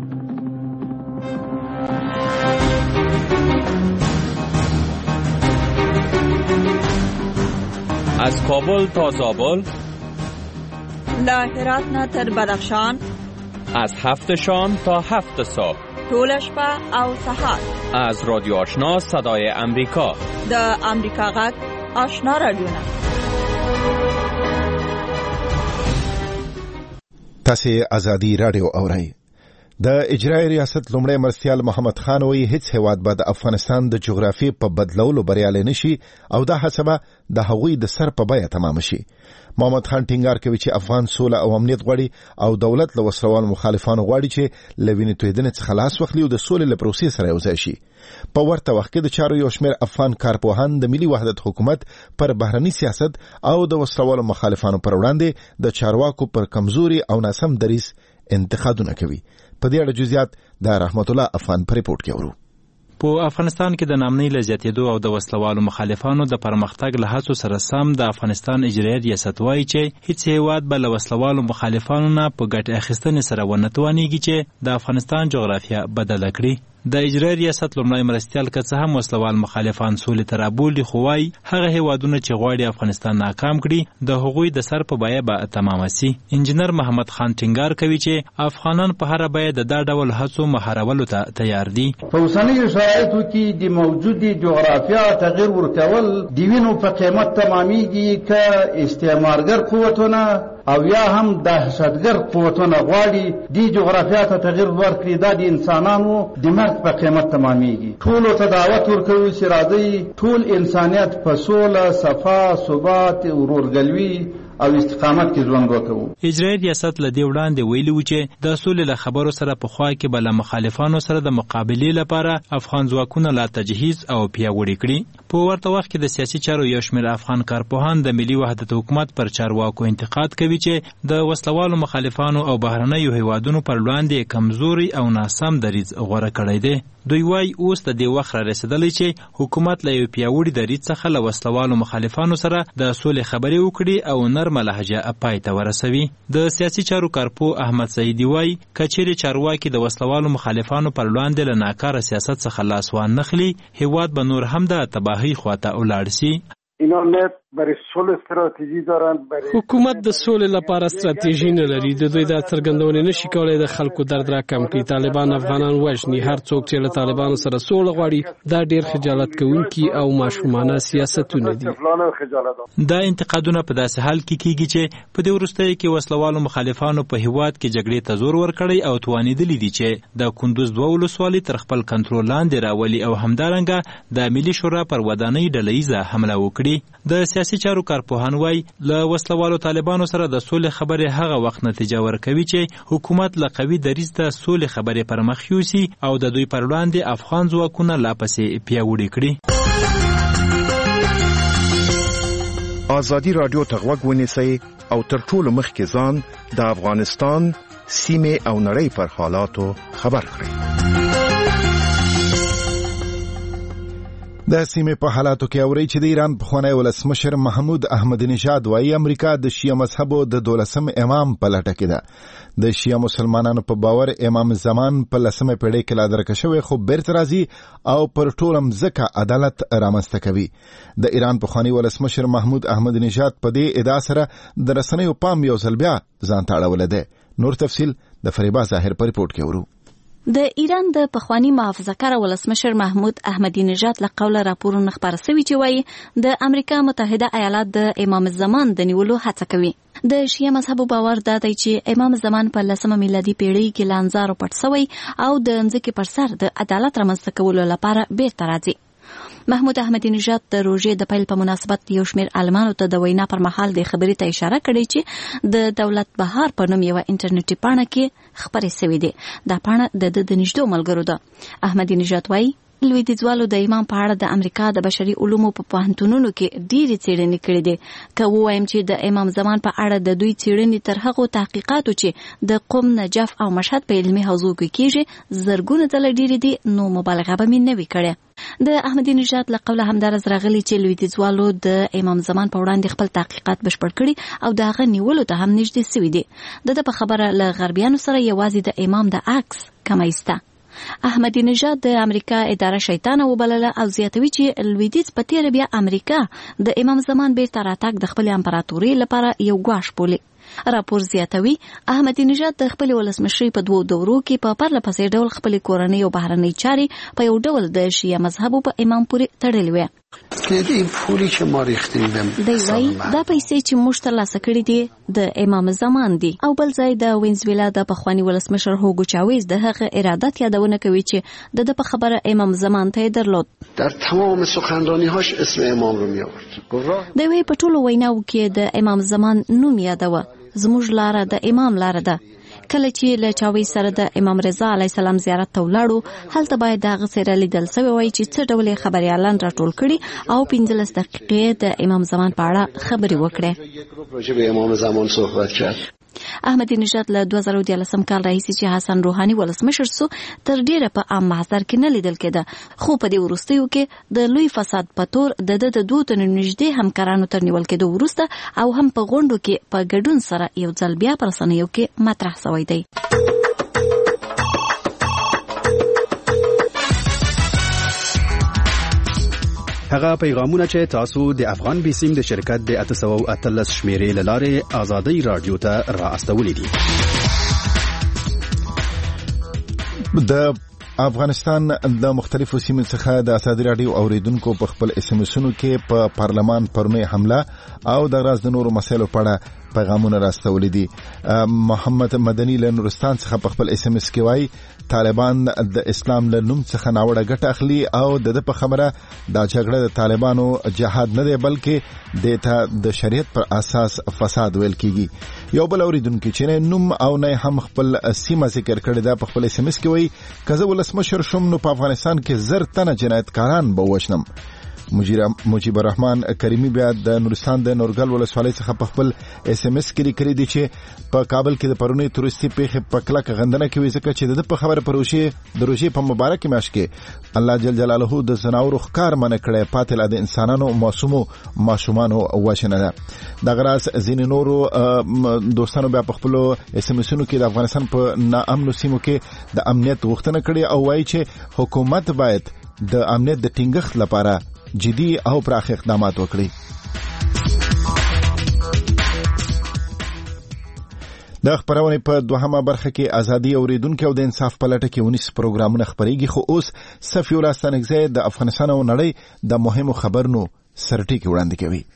Q: از کابل تا زابل،
R: له هرات نه تر بدخشان،
Q: از هفت شام تا هفت صبح،
R: طول شپه او سحر،
Q: از رادیو آشنا صدای امریکا،
R: د امریکا غږ آشنا رادیو.
A: تاسو ازادي رادیو اورئ. د اجرایي ریاست لومړی مرستیال محمد خان وایي هیڅ هیواد به د افغانستان د جغرافي په بدلولو بریالی نشي او دا هڅه د هغوی د سر په بیه تمام شي. محمد خان ټینګار کوي چې افغان سوله او امنیت غواړي او دولت له وسلوالو مخالفانو غواړي چې له وینې تویدنې څخه خلاص واخلي او د سولې له پروسې سره یوځای شي. په ورته وخت کې د چارو یو شمېر افغان کارپوهان د ملي وحدت حکومت پر بهرني سیاست او د وسلوالو مخالفانو پر وړاندې د چارواکو پر کمزوري او ناسم دریځ انتقادونه کوي. په دې اړه جزئیات د رحمت الله افغان په ریپورت کې ورو.
S: په افغانستان کې د نامنۍ له زیاتېدو او د وسلوالو مخالفانو د پرمختګ له هڅو سره سم د افغانستان اجرایي ریاست وایي چې هیڅ هیواد به له وسلوالو مخالفانو نه په ګټې اخیستنې سره ونه توانېږي چې د افغانستان جغرافیه بدله کړي. د اجرایي ریاست لومړی مرستیال که څه هم وسلوال مخالفان سولې ته رابولي، خو وایي هغه هیوادونه چې غواړي افغانستان ناکام کړي د هغوی د سر په بیه به تمامه سي. انجینر محمد خان ټینګار کوي چې افغانان په هره بیه د دا ډول هڅو مهارولو ته تیار دي.
D: په اوسنیو شرایطو کې د موجودې جغرافیا تغییر ورکول د وینو په قیمت تمامیږي که استعمارګر قوتونه او یا هم دهشتګر قوتونه غواړي د جغرافیا ته تغییر ورکړي، دا د انسانانو د مرګ په قیمت تمامیږي. ټولو ته دعوت ورکوي چې راځئ ټول انسانیت په سوله، صفا، ثبات، ورورګلوي او استقامت کې ژوند وکړو.
S: اجرایي ریاست له دې وړاندې ویلي و چې د سولې له خبرو سره په خوا کې بل مخالفانو سره د مقابلې لپاره افغان ځواکونه لا تجهیز او پیاوړي کړي. په ورته وخت کې د سیاسي چارو یو شمېر افغان کارپوهان د ملي وحدت حکومت پر چارواکو انتقاد کوي چې د وسلوالو مخالفانو او بهرنیو هیوادونو پر وړاندې کمزوري او ناسم دریځ غوره کړی دی. دوی وايي اوس د دې وخت را رسېدلی چې حکومت له یو پیاوړي دریځ څخه له وسلوالو مخالفانو سره د سولې خبرې وکړي او نرمه لهجه پای ته ورسوي. د سیاسي چارو کارپوه احمد سعیدي وايي که چیرې چارواکي د وسلوالو مخالفانو پر وړاندې له ناکاره سیاست څخه لاس وانخلي، هیواد به نور هم د تباهۍ خواته ولاړ سي.
T: اینا نه برای صلح استراتژی دارن.
U: حکومت د سولې لپاره ستراتیژي نه لري. د دوی د څرګندونې نشي کولای د خلکو درد راکم کړي. طالبان افغانان وژني. هر څوک چې له طالبانو سره سوله غواړي دا ډیر خجالت کوونکي او ماشومانه سیاستونه دي.
S: دا انتقادونه په داسې حال کې کیږي چې په دې وروستیو کې وسلوالو مخالفانو په هیواد کې جګړې ته زور ورکړی او توانېدلي دي چې د کندوز دوه ولسوالۍ تر خپل کنټرول لاندې راولي او همدارنګه د ملي شورا پر ودانۍ ډلهییزه حمله وکړي. د سیاسي چارو کارپوهان وايي له وسلوالو طالبانو سره د سولې خبرې هغه وخت نتیجه ورکوي چې حکومت له قوي دریځ د سولې خبرې پر مخ یوسي او د دوی پر وړاندې افغان ځواکونه لا پسې پیاوړي کړي.
V: ازادي راډیو ته غوږ ونیسئ او تر ټولو مخکې ځان د افغانستان سیمې او نړۍ پر حالاتو خبر کړئ.
A: د سیمې په حالاتو کې اوري چې د ایران پخوانی ولسمشر محمود احمدی نژاد وايي امریکا د شیعه مذهبو د دولسم امام په لټه کې ده. د شیعه مسلمانانو په باور امام زمان په لسمه پیړۍ کې لا درکه شوی خو بیرته راځي او پر ټوله مځکه عدالت رامنځته کوي. د ایران پخوانی ولسمشر محمود احمدی نژاد په دې ادعا سره د رسنیو پام یو ځل بیا ځان ته اړولی دی. نور تفصیل د فریبا ظاهر په ریپورت کې ورو.
W: د ایران د پخوانی محافظه‌کار ولسمشر محمود احمدی نژاد له قوله راپورونه خبر شوي چې وایي د امریکا متحده ایالات د امام زمان د نیولو هڅه کوي. د شیعه مذهبو باور دا دی چې امام زمان په لسمه میلادي پیړۍ کې لانزارو پټ شوی او د ځمکې پر سر د عدالت رامنځته کولو لپاره بیرته راځي. محمود احمدی نژاد د روژې د پیل په مناسبت یو شمېر عالمانو ته د وینا پر مهال د خبرې ته اشاره کړې چې د دولت بهار په نوم یوه انټرنیټي پاڼه کې خبرې شوې دي. دا پاڼه د ده د نږدې ملګرو ده. احمدی نژاد وایي لویدیځوالو د امام په اړه د امریکا د بشري علومو په پوهنتونونو کې ډېرې څېړنې کړې دي. که ووایم چې د امام زمان په اړه د دوی څېړنې تر هغو تحقیقاتو چې د قم، نجف او مشهد په علمي حوزو کې کېږي زرګونه ځله ډېرې دي نو مبالغه به مې نه وي کړې. د احمدی نژاد له قوله همدارس راغلی چې لویدیځوالو د امام زمان په وړاندې خپل تحقیقات بشپړ کړي او د هغه نیولو ته هم نږدې سوي دي. د ده په خبره له غربیانو سره یوازې د امام د عکس کمی سته. احمدی نژاد د امریکا اداره شیطانه وبلله او زیاتوي چې لویدیځ په تیره بیا امریکا د امام زمان بیرته راتګ د خپل امپراتورۍ لپاره یو ګواښ بولي. راپور زیاتوي احمدی نژاد د خپل ولسمشرۍ په دوو دورو کې په پرله پسې ډول خپل کورنۍ او بهرنۍ چارې په یو ډول د شیعه مذهبو په امام پورې تړلې وې.
X: این پولی که ما ریختیم
W: دی وایي دا پیسې چې موږ ترلاسه کړي دي د امام زمان دي. او بل ځای د وینزویلا د پخواني ولسمشر هوګو چاویز د هغه ارادت یادونه کوي چې د ده په خبره امام زمان ته یې درلود.
X: در تمام سخنرانی‌هاش اسم امام رو می‌آورد.
W: دی وایي په ټولو ویناوو کې د امام زمان نوم یادوه. زموږ لاره د امام لاره ده. کله چې له چاویز سره د امام رضا علیه السلام زیارت ته ولاړو هلته باید د هغه څیره لیدل سوی وای چې څه ډول خبریالان راټول کړي او پنځلس دقیقې د امام زمان په اړه خبرې وکړې. احمدی نژاد له دوه زره دیارلسم کال راهیسې چې حسن روحاني ولسمشر سو تر ډیره په عام محضر کې نه لیدل کېده. خو په دې وروستیو کې د لوی فساد په تور د ده د دوو تنو نږدې همکارانو تر نیول کېدو وروسته او هم په غونډو کې په ګډون سره یو ځل بیا په رسنیو کې مطرح سوی دی.
Y: هغه پیغامونه چې تاسو د افغان بیسیم د شرکت د اته سوه او اتلس شمیرې له لارې ازادۍ راډیو ته را استولې دي.
A: د افغانستان د مختلفو سیمو څخه د ازادۍ راډیو اوریدونکو په خپل اس ام اسونو کې په پارلمان پرونی حمله او د راز د نورو مسایلو په اړه پیغامونه راستولي دي. محمد مدني له نورستان څخه په خپل اس ام اس کې وایي طالبان د اسلام له نوم څخه ناوړه ګټه اخلي او د په خبره دا جګړه د طالبانو جهاد نه دی بلکې د ته د شریعت پر اساس فساد ویل کیږي. یو بل اوریدونکو چې نوم او نه هم خپل سیمه ذکر کړی دا په خپل اس ام اس کې وایي کزه ولسمشر شوم نو په افغانستان کې زر تنه جنایتکاران به وښنم. مجيب الرحمن کریمی بیا د نورستان د نورګل ولسوالۍ څخه په خپل اس ام اس کې لیکلي دي چې په کابل کې د پرونی تورستي پیښه په کلک غندنه کې وي ځکه چې د په خبره پروشي د روشي په مبارک میاشت کې الله جل جلاله د زناورو ښکار منع کړي پاتل د انسانانو معصومو ماشومانو وښنه ده. د غراس زین نورو دوستانو بیا په خپل اس ام اسونو کې د افغانستان په ناامنو سیمو کې د امنیت غوښتنه کړي او وایي چې حکومت باید د امنیت د ټینګښت لپاره جدي او پراخ اقدامات وکړي. د خبرونه په دوهمه برخه کې ازادي اوریدونکو او د انصاف په لټه کې ونیس پروګرامونه خبريږي خو اوس صفي ولستانګزه د افغانستان او نړۍ د مهمو خبرونو سرټیک وړاندې کوي.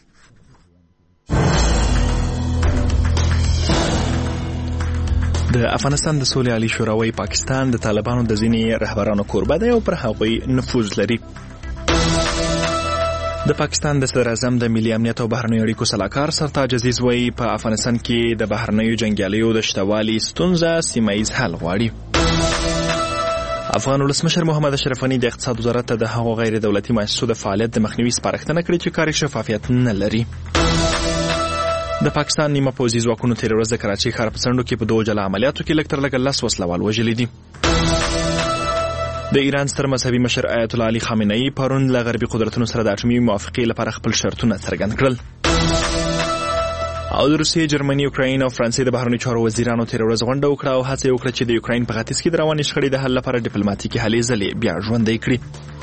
B: د افغانستان د سولې عالی شورا پاکستان د طالبانو د ځینې رهبرانو کوربه دی او پر هغوی نفوذ لري. د پاکستان د صدر اعظم د ملي امنیت او بهرنیو اړیکو سلاکار سرتاج عزیز وایي په افغانستان کې د بهرنیو جنگیالیو د شتوالي ستونزه سیمه ییز حل غواړي. افغان ولسمشر محمد اشرف غني د اقتصاد وزارت ته د هغو غیر دولتي مؤسسو د فعالیت د مخنیوي سپارښتنه کړې چې کاري شفافیت نه لري. د پاکستان نیمه پوځي ځواکونو تېره ورځ د کراچۍ ښار په څنډو کې په دوه جلا عملیاتو کې لږ تر لږه لس وسلوال وژلي دي. د ایران ستر مذهبي مشر آیت الله علي خامنه‌ای پرون له غربي قدرتونو سره د اټومي موافقې لپاره خپل شرطونه څرګند کړل. او د روسیې، جرمني، یوکراین او فرانسې د بهرنیو چارو وزیرانو تېره ورځ غونډه وکړه او هڅه وکړه چې د یوکراین په ختیځ کې د روانې شخړې د حل لپاره ډیپلوماټیکي هلې ځلې بیا ژوندۍ کړي.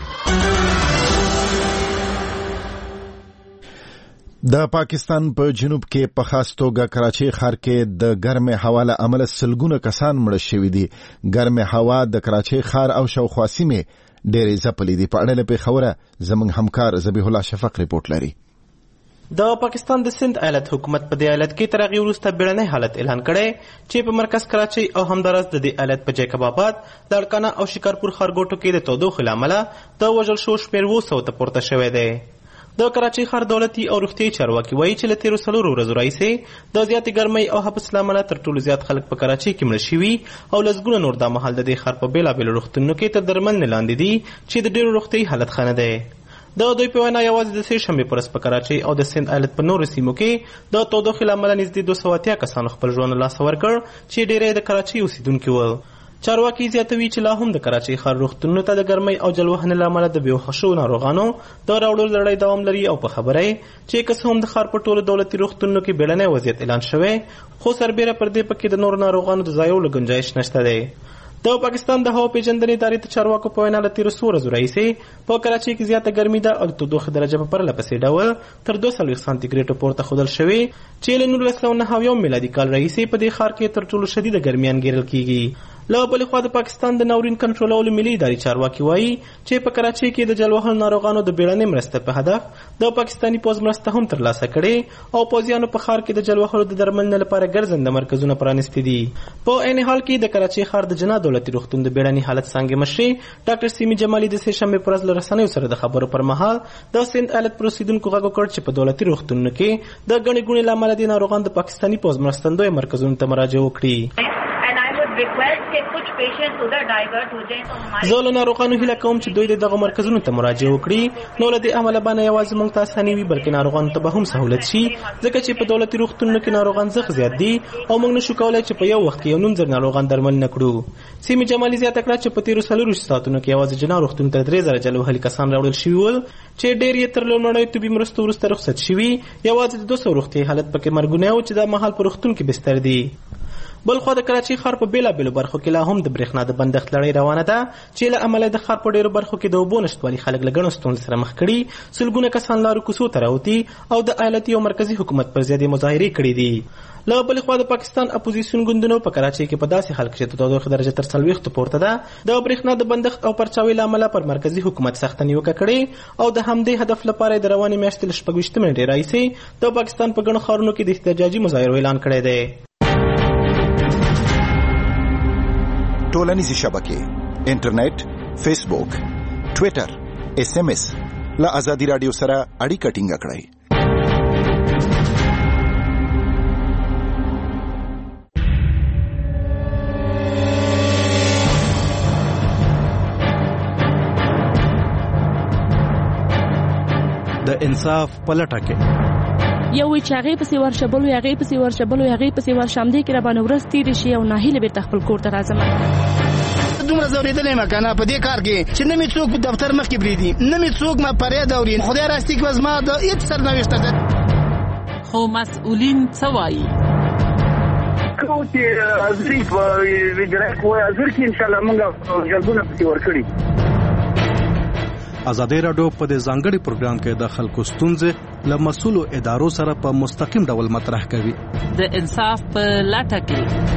A: د پاکستان په جنوب کې په خاص توګه کراچۍ ښار کې د ګرمې هوا له امله سلګونه کسان مړه شوي دي. ګرمې هوا د کراچۍ ښار او شاوخوا سیمې ډېرې ځپلې دي. په اړه له پېښوره زموږ همکار ذبیح الله شفق ریپورټ لري.
C: د پاکستان د سند ایالت حکومت په دې ایالت کې تر هغې وروسته بیړنی حالت اعلان کړی چې په مرکز کراچۍ او همداراز د دې ایالت په جیکب آباد، لاړکانه او شکارپور ښارګوټو کې د تودوخې له امله د وژل شوو شمېر اووه سوو ته پورته شوی دی. د کراچۍ ښار دولتي او روغتیایي چارواکي وایي چې له تېرو څلورو ورځو راهیسې د زیاتې ګرمۍ او حبس له امله تر ټولو زیات خلک په کراچۍ کې مړه شوي او لسګونه نور دا مهال د دې ښار په بېلابېلو روغتونونو کې تر درملنې لاندې دي چې د ډېرو روغتیایي حالت ښه نه دی. د دوی په وینا یوازې د سې شنبې په ورځ په کراچۍ او د سند ایالت په نورو سیمو کې د تودوخې له امله نږدې دوه سوه اتیا کسانو خپل ژوند له لاسه ورکړ چې ډېری د کراچۍ اوسېدونکي ول. چارواکي زیاتوي چې لا هم د کراچۍ ښار روغتونونو ته د ګرمۍ او جلوهنې له امله د بېهوښه شوو ناروغانو د راوړلو لړۍ دوام لري او په خبره یې چې که څه هم د ښار په ټولو دولتي روغتونونو کې بیړنی وضعیت اعلان شوی خو سربیره پر دې پکې د نورو ناروغانو د ځایولو ګنجایش نشته دی. د پاکستان د هوا پیژندنې ادارې د چارواکو په وینا له تېرو څو ورځو راهیسې په کراچۍ کې زیاته ګرمي ده او د تودوخې درجه په پرله پسې ډول تر دوه څلوېښت سانتي ګریډو پورته ښودل شوې چې له نولس سوه نهه اویا میلادي کال راهیسې په دې ښار کې تر ټولو شدیده ګرمي انګېرل کېږي. له بلې خوا د پاکستان د ناورین کنټرولولو ملي ادارې چارواکي وایي چې په کراچۍ کې د جلوهل ناروغانو د بیړنۍ مرستې په هدف د پاکستاني پوځ مرسته هم ترلاسه کړې او پوځیانو په ښار کې د جلوهلو د درملنې لپاره ګرځنده مرکزونه پرانیستي دي. په عین حال کې د کراچۍ ښار د جنا دولتي روغتون د بیړني حالت څانګې مشرې ډاکټر سیمي جمالي د سې شنبې په ورځ له رسنیو سره د خبرو پر مهال د سند ایالت پر اوسېدونکو غږ وکړ چې په دولتي روغتونونو کې د ګڼې ګوڼې له امله دې ناروغان د پاکستاني پوځ مرستندویه مرکزونو ته مراجعه وکړي. زه له ناروغانو هیله کوم چې دوی دغه مرکزونو ته مراجعه وکړي نو له دې امله به نه یوازې موږ ته اساني وي بلکې ناروغانو ته به هم سهولت شي ځکه چې په دولتي روغتونونو کې ناروغان زغ زیات دي او موږ نشو کولی چې په یو وخت کې یو نیم زر ناروغان درملنه کړو. سیمې جمالي زیاته کړه چې په تېرو څلورویشتو ساعتونو کې یوازې جنا روغتون ته درې زره جلوهلي کسان راوړل شوي ول چې ډېر یې تر لومړنیو طبي مرستو وروسته رخصت شوي. یوازې د دوه سوه روغتیایي حالت پکې مرګونی و چې دا مهال په روغتون کې بستر دي. بلخوا د کراچۍ ښار په بېلابېلو برخو کې لا هم د برېښنا د بندښت لړۍ روانه ده چې له امله د ښار په ډېرو برخو کې د اوبو نشتوالي خلک له ګڼو ستونزو سره مخ کړي. سلګونه کسان لارو کوڅو ته راوتي او د ایالتي او مرکزي حکومت پر ضد مظاهرې کړي دي. له بلې خوا د پاکستان اپوزیسیون ګوندونو په کراچۍ کې په داسې حال کې چې د تودوخې درجه تر څلوېښتو پورته ده د برېښنا د بندښت او پرچاوۍ له امله پر مرکزي حکومت سخته نیوکه کړې او د همدې هدف لپاره د روانې میاشتې له شپږ ویشتمې نېټې راهیسې د پاکستان په ګڼو ښارونو کې د احتجاجي مظاهرو اعلان کړی دی.
A: ټولنیزې شبکې، انټرنیټ، فیسبوک، ټویټر، ایس ایم ایس له ازادي راډیو سره اړیکه ټینګه کړئ.
Y: د انصاف پلټه کې
E: یو وی چې هغه پسې ورشه بل وی هغه پسې ورشه بل وی هغه پسې ورشه هم دې کې را باندې ورځ تیرې شي او ناهیله بیرته خپل کور ته راځم.
M: دومره زورېدلې ما کنه په دې کار کې چې نه مې څوک دفتر مخکې بریدي نه مې څوک ما پرې دوري خدای راستي کې زما د هیڅ سرنوشت ده.
G: خو مسؤلین څه وایي؟
F: کوم چې ازري په ویډرک وای ازر کې ان شاء الله موږ جلبونه پکې ورکړي.
Y: ازادي راډیو په دې ځانګړي پروګرام کې د خلکو ستونزې له مسؤلو ادارو سره په مستقیم ډول مطرح کوي.
G: د انصاف په لټه کې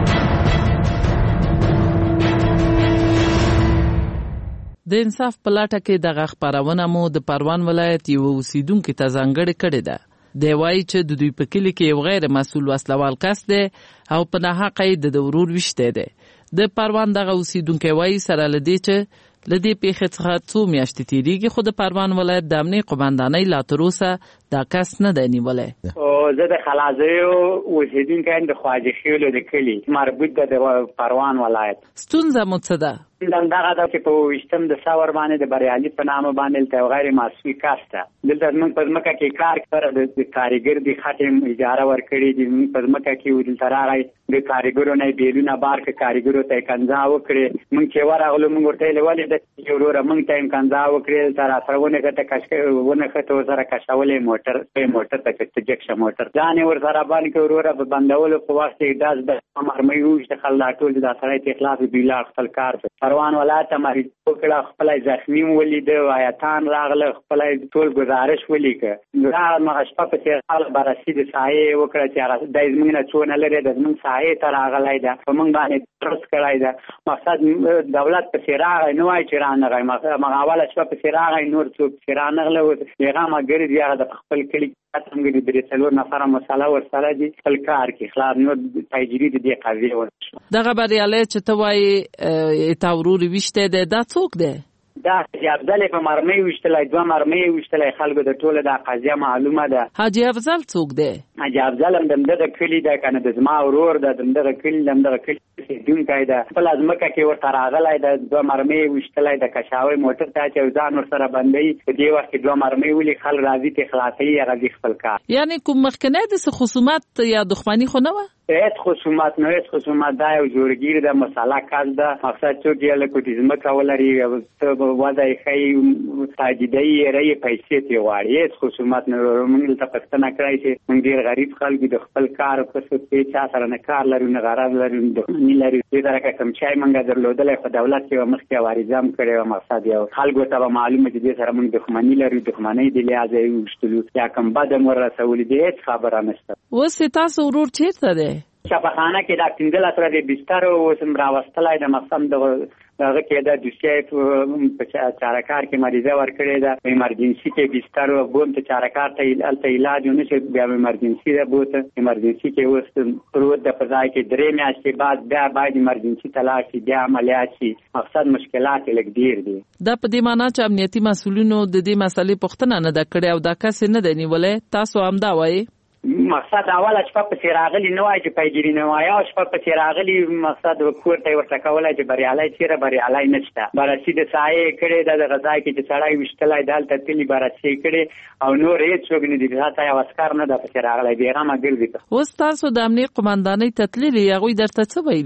G: د انصاف په لټه کې دغه خبرونه مو د پروان ولایت یو اوسیدونکو ته ځانګړي کړي ده. دی وایي چې د دوی په کلي کې یو غیر مسؤل وسلوال کس دی او په ناحقه یې د ورور ویشتی دی. د پروان دغه اوسیدونکی وایي سره له دې چې له دې پیښې څخه څو میاشتې تېرېږي خو د پروان ولایت د امنیې قومندانۍ لا تر اوسه دا کس نه دی نیولی.
H: زه د خلازیو اوسېدونکی یم د خواجه خیلو د کلي مربوط ده د پروان ولایت.
G: ستونزه مو څه ده؟
H: دغه ده چې په ویشتم د ساور باندې د بریالي په نامه باندې ته غیر معصومي کس ده. دلته زموږ په ځمکه کې کار سره د کاریګر د خټې اجاره ورکړې دي. زموږ په ځمکه کې دلته راغی د کاریګرو نه بیلونه بار که کاریګرو ته یې کنځا وکړې. موږ چې ورغلو موږ ورته ویلې ولې د وروره موږ ته یې کنځا وکړې دلته راسره ونښته کش ونښته ورسره کشولې موټر په موټر ته چې جک شه موټر ځان یې ورسره بند کړ وروره په بندولو په وخت کې داس د مرمۍ وویشته خل دا ټول دا سړی ته خلاف بیلا خپل کار پروان ولایت مریض وکړه خپل زخمی ولید وایتان راغله خپل ټول گزارش ولیکه دا مغشپه په تیغال برسي د سایه وکړه چې د زمونږ نه څونه لري د زمونږ سایه تر راغلی ده په موږ باندې ترس کړای ده. مقصد دولت په سیراغ نه وای چې رانغی مغاوله شپه په سیراغ نور څوک سیرانغله پیغام ګرځي هغه د خپل کلی څنګه د درې څلور نفره مساله ورسره دي خپل کار کې خلاص نو تجربه دې قضیه ورشو.
G: دغه بریالي چې ته وایي تا ورور ویشته ده دا څوک ده؟
H: دا حاجی افضل په مرمۍ وشتلای دوه مرمۍ وشتلای خلکو د ټوله د قضیه معلومه ده.
G: حاجی افضل څوک دی؟
H: حاجی افضل هم دغه کلی ده کنه د زما ورور ده دغه کلی دغه کلی دونکای ده خپل ازمکه کې ورته راغلی ده دوه مرمۍ وشتلای د کشاوي موټر ته چې ځان ورسره بندي په دې وخت کې دوه مرمۍ ولي خل راځي ته خلاصي هغه خپل کار.
G: یعنی کوم مخکنه د خصومت یا دښمنی خو نه و؟
H: هیڅ خصومت نه هیڅ خصومت دا یو جوړګیر ده مساله کاز ده مقصد څو دی له کوټیزم کولري ته وځي خی تاجیدای ری پیسې تی واړي هیڅ خصومت نه موږ ته پښتنه کړای چې موږ ډیر غریب خلک د خپل کار په څه چا سره نه کار لرو نه غرض لرو نه لري دې درکه کم چای موږ درلودل په دولت کې مخکې واریزام کړي مقصد یو خلکو ته معلومه دي سره موږ دښمنی لرو دښمنی دی لیازه وشتلو یا کوم بد مر رسول دي هیڅ خبره نشته.
G: وسه تاسو ورور چیرته ده؟
H: شفاخانه کې دا کیندل سره د بستر او سم راوستلای د مقصد د هغه کې دا د شیف په چارکار کې مریضه ورکړې ده ایمرجنسي کې بستر او بون ته چارکار ته الته علاج نه شي بیا ایمرجنسي ده بوته ایمرجنسي کې اوس پروت د فضای کې درې میاشتې بعد بیا باید ایمرجنسي طلاق شي بیا عملیات شي مقصد مشکلات لګ ډیر دي.
G: دا په دې معنی چې امنیتي مسؤلینو د دې مسلې پوښتنه نه ده کړې او دا کس نه دی نیولې تاسو هم دا وایي؟
H: مقصد اوله شپه په سیراغلی نه وای چې پیګری نه وای او شپه په سیراغلی مقصد وکور ته ورته کولای چې بریالي چیرې بریالي نشته برسي د سایه کړي د غذای کې چې سړی وشتلای دالته تلی برسي کړي او نور هیڅ څوک نه دي راته یو اسکار نه د په سیراغلی بیغمه ګرځي.
G: اوس تاسو د امنیت قومندانۍ تتلیلی هغه درته څه ویلي؟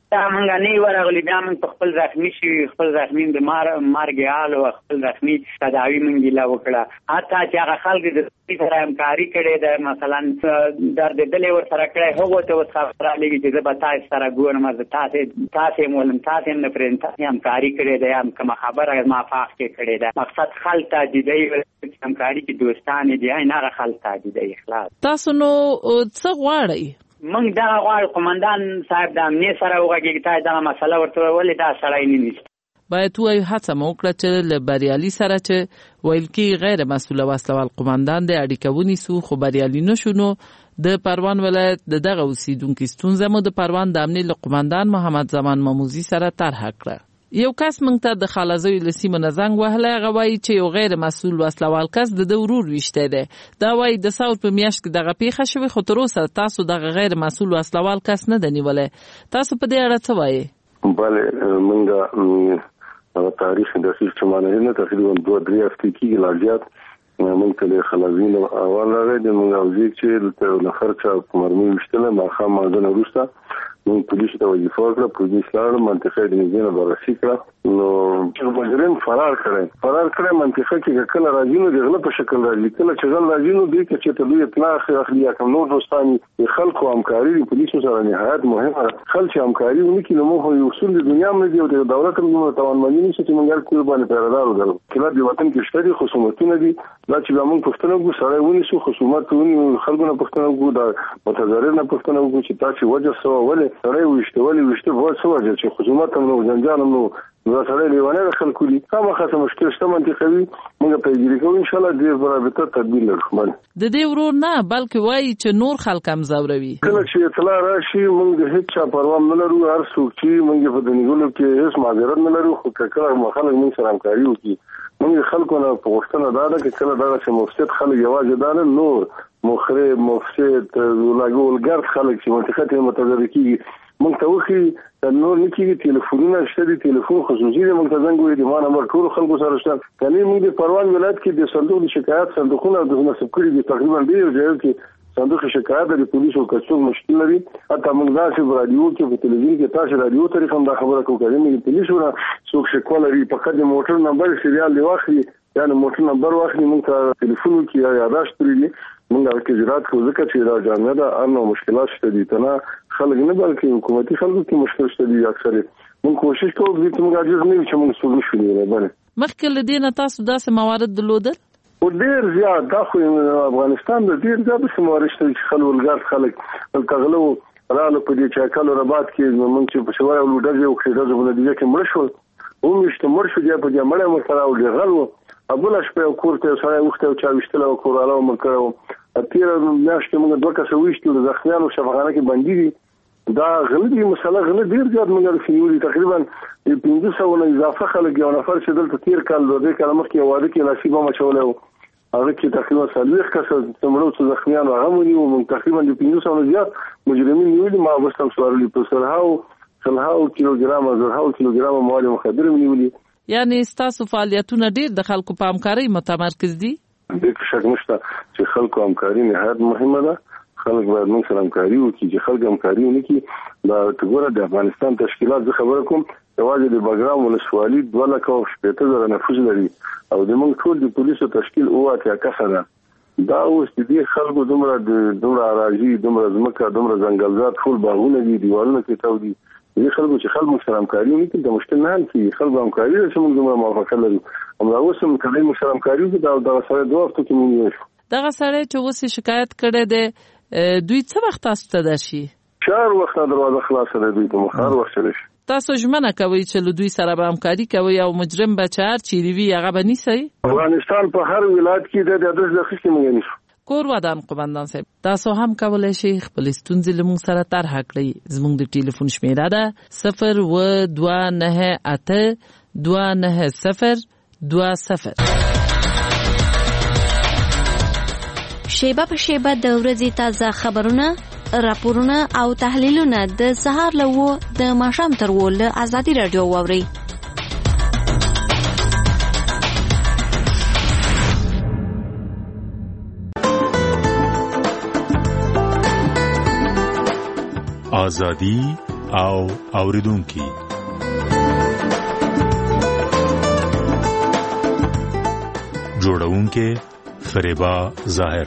H: دا مونږ نه ورغلی بیا مونږ په خپل زخمی شي خپل زخمی د مار مارګ حال او خپل زخمی تداوی مونږ لا وکړه حتی چې هغه خلک د سره همکاري کړې ده مثلا درد دل ور سره کړې هغه ته وسره لګي چې به تاسو سره ګورم از تاسو تاسو مولم تاسو نه پرنټ همکاري کړې ده هم کوم خبره ما فاق کې کړې ده مقصد خلک ته دې همکاري کې دوستانه دي نه خلک ته دې اخلاص
G: تاسو نو څه غواړئ
H: موږ دا غواړو قومندان صاحب د امنیت سره وګورئ چې دا مسله ورته ولې دا سړی نه نیسي
G: باید وایو هڅه مو وکړه چې له بریالي سره چې ویل کې غیر مسؤله وسلوال قومندان د اړیکه ونیسو خو بریالي نشو نو د پروان ولایت د دغه اوسیدونکو ستونزه مو د پروان د امنیت له قومندان محمد زمان ماموزي سره طرح کړه. یو کس مونږ ته د خالزوی لسیمه نزنګ وهله هغه وایي چې یو غیر مسؤل وسلوال کس د ورور وشته ده. دا وایي د ساوث په میاشت کې دغه پیښه شوې خو تر اوسه تاسو دغه غیر مسؤل وسلوال کس نه دی نیولای. تاسو په دې اړه څه وایي؟
I: بله مونږ هغه تاریخ د اصل چمانه نه تقریبا دوه درې هفتې کې لاجات مونږ ته خلازین اول راغی د مونږ اوځي چې د نفر چا مرمي مشتله ما خام مازن وروسته مونږ پولیس ته وظیفه ورکړه پولیس لاړ منطقه د نږدې بررسي کړه نو مجرم فرار کړی فرار کړی منطقه کې کله راځي نو د غله په شکل راځي کله چې غل راځي نو د کې چې ته لوی اطلاع اخلي یا کوم نور دوستانی خلکو همکاري د پولیسو سره نهایت مهمه خلک همکاري ونکړي نو موږ یو اصول د دنیا مې دی او د دولت موږ توانمنې نشو چې موږ کول باندې پیردار ودرو کله د وطن کې شته خصومتونه دي دا چې موږ پښتنو کو سره ونیسو خصومت ونی خلکو نه پښتنو کو دا متضرر نه پښتنو کو چې تاسو وجه سو ولې سره وشته ولې وشته وو څه وجه چې خصومت هم نو جنجال هم نو نو سره لیوانه خلکو دي کومه خاصه مشکل شته منطقوي موږ پیګری کوو ان شاء الله دې برابر تدبیر لرو
G: د دې ورور نه بلکې وایي چې نور خلک هم زوروي
I: کله چې اطلاع راشي موږ د هیڅ چا پروا نه لرو هر څوک چې موږ په دنیګلو کې هیڅ معذرت نه لرو خو کله مخالف موږ سره همکاري وکړي موږ خلکو نه پوښتنه دا ده چې کله دا چې مفسد خلک یوازې دا نه نور مخرب مفسد لاګولګر خلک چې منطقه ته متضرر کیږي موږ ته وخی نور نکیږي ټلیفونونه شته دي ټلیفون خصوصي دی موږ ته زنګ وي د ما نمبر ټول خلکو سره شته کله موږ د پروان ولایت کې د صندوق د شکایت صندوقونه د نسب کړي دي تقریبا ډیر ځای کې صندوق شکایت د پولیسو کڅوګ مشکل لري اته موږ داسې رادیو کې په تلویزیون کې تاسو رادیو طریقې هم دا خبره کوي چې پولیسو را څوک شکوه لري په کډه موټر نمبر سریال دی واخلي یعنی موټر نمبر واخلي موږ ته ټلیفون کې یاداشت کړی موږ هغه کې جرات کوو ځکه چې دا جامعه ده انو مشکلات شته دي ته خلک نه بلکې حکومتي خلکو کې مشکل شته دي اکثر موږ کوشش کوو چې موږ عاجز نه یو چې موږ څه نشو نه بل
G: مخکې له دې نه تاسو داسې موارد درلودل
I: او ډیر زیات دا خو افغانستان د ډیر زیات موارد شته چې خلک ولګار خلک تغلو رالو په دې چې کالو ربات کې موږ چې په شواره ولودل یو کې د ځونه دي چې مړ شو او مشته مړ شو چې په دې مړ مړ سره او غلو ابل شپه کورته سره وخت او چا وشتله او کوراله مړ کړو اتیر میاشتې موږ دوه کسه وشتو د ځخمیانو شفاخانه کې باندې دي دا غلطي مسله غلط ډیر زیات موږ فنیولي تقریبا پنځه سوه نه اضافه خلک یو نفر چې دلته تیر کال دوه کال مخکې واده کې نصیب ما چولې هغه کې تقریبا څلوېښت کسه څومره څو ځخمیانو هغه ونیو موږ تقریبا د پنځه سوه نه زیات مجرمین نیولي ما بس هم سوارلي په سرهاو سلهاو کیلوګرام زرهاو کیلوګرام مواد مخدر نیولي
G: یعنی تاسو فعالیتونه ډیر د خلکو په همکاري متمرکز دي
I: د شک نشته چې خلکو همکاري نهایت مهمه ده خلک باید موږ سره همکاري وکړي چې خلک همکاري وکړي دا څنګه د افغانستان تشکیلات زه خبره کوم یوازې د بګرام ولسوالۍ دوه لکه او شپېته زره نفوس لري او د موږ ټول د پولیسو تشکیل اوه اتیا کسه ده دا اوس د دې خلکو دومره دومره اراضي دومره ځمکه دومره ځنګلزاد ټول باغونه دي دیوالونه کې تاودي دې خلکو چې خلکو سره همکاري وکړي د مشکل نه حل کیږي خلکو همکاري چې موږ دومره موافقه لرو همدا اوس هم کله موږ سره همکاري وکړو دا د سره دوه وخت کې موږ یو
G: دغه سره چې اوس شکایت کړي دي دوی څه وخت تاسو ته درشي
I: چهار وخت دروازه خلاصه ده دوی ته مخار وخت شي
G: تاسو ژمنه کوي چې له دوی سره به همکاري کوي او مجرم به چهار چیرې وي هغه به نیسي
I: افغانستان په هر ولایت کې د ادرس د خښتې موږ نیسو
G: کور ودان قومندان صاحب تاسو هم کولای شئ خپل ستونزې له موږ سره طرح کړئ زموږ د ټلیفون شمیره ده صفر و دوه نه اته دوه نه صفر دوه صفر
W: شیبه په شیبه د ورځې تازه خبرونه راپورونه او تحلیلونه د سهار له و د ماښام تر و له ازادي رادیو واورئ
J: آزادی او اوریدونکي. جوړونکي فریبا ظاهر.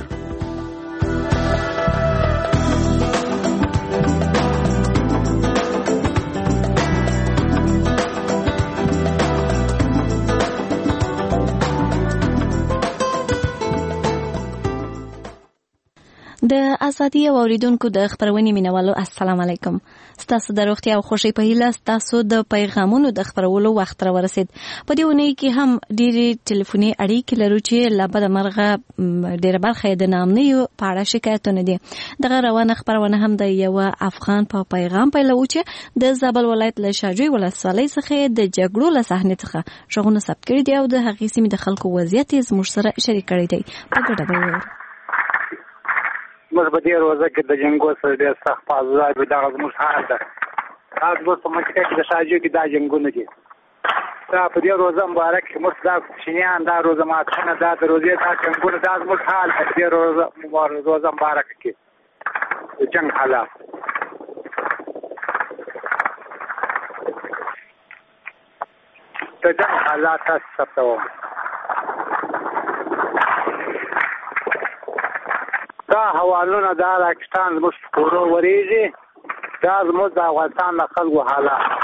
W: د ازادي او اوریدونکو د خبرونې مینوالو السلام علیکم. ستاسو د روغتیا او خوشي په هیله ستاسو د پیغامونو د خبرولو وخت را ورسید. په دې ونې کې هم ډېری ټلیفوني اړیکې لرو چې لا بده مرغه ډېره برخه د نامنیو په اړه شکایتونه دي. دغه روانه خبرونه هم د یو افغان په پیغام پیلو چې د زابل ولایت له شاجوی ولسوالۍ څخه د جګړو له صحنې څخه شغونه ثبت کړي دي او د هغې سیمې د خلکو وضعیت یې زموږ سره شریک کړی دی. په ګډه به ووایو.
K: موږ په دې روزه کې د جنګو سره ډېر سخت فاضلات وي. دغه زموږ حال ده. تاسو به په مکه کې د شاجوی کې دا جنګونه دي. دا په دې روزه مبارک کې موږ دا کوچنیان دا روزه ماتونه دا د روزې دا جنګونه دا زموږ حال ده. دې روزه مبارک روزه مبارک کې د جنګ حالات د جنګ حالات تاسو ثبتوم. دا حوالونه دا پاکستان زموږ کورو ورېږي. دا زموږ د افغانستان د خلکو حالات.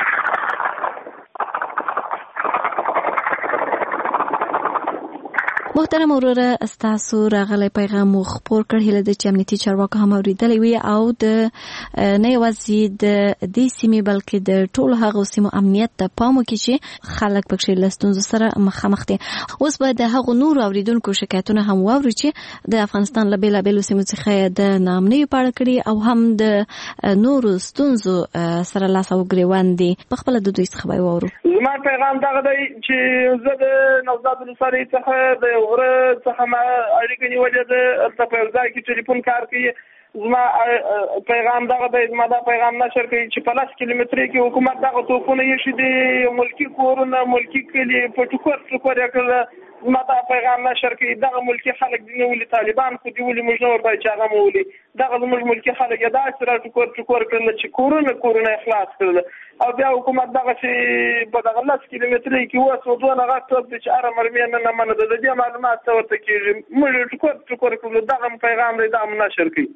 W: محترم وروره ستاسو راغلی پیغام مو خپور کړ. هیله ده چې امنیتي چارواکو هم اورېدلی وي او د نه یوازې د دې سیمې بلکې د ټولو هغو سیمو امنیت ته پام وکړي چې خلک پکې له ستونزو سره مخامخ دي. اوس به د هغو نورو اوریدونکو شکایتونه هم واورو چې د افغانستان له بېلابېلو سیمو څخه د ناامنیو په اړه کړي او هم د نورو ستونزو سره لاس او ګرېوان دي. په خپله د دوی څخه به یې واورو.
L: زما پیغام دغه دی چې زه د نوزاد ولسوالۍ څخه د غره څخه ما اړیکه نیولې ده. هلته په یو ځای کې ټلیفون کار کوي. زما پیغام دغه دی، زما دا پیغام نشر کوي چې په لس کیلومترۍ کې حکومت دغه توپونه ایښي دي، ملکي کورونه ملکي کلي په ټوکر ټوکر یې کړل. زما دا پیغام نشر کوي. دغه ملکي خلک دي نه ولي طالبان خو دي ولي موږ نه ورته چې هغه مو ولي. دغه زموږ ملکي خلک یې داسې را ټوکر ټوکر کړل چې کورونه کورونه یې خلاص کړل. او بیا حکومت دغه چې په دغه لس کیلومترۍ کې اوس دونه غټ توپ دی چې هره مرمۍ نه نه منه ده. د دې معلومات څه ورته کېږي. موږ ټوکر ټوکر کړلو. دغه پیغام دی، دا م نشر کوي.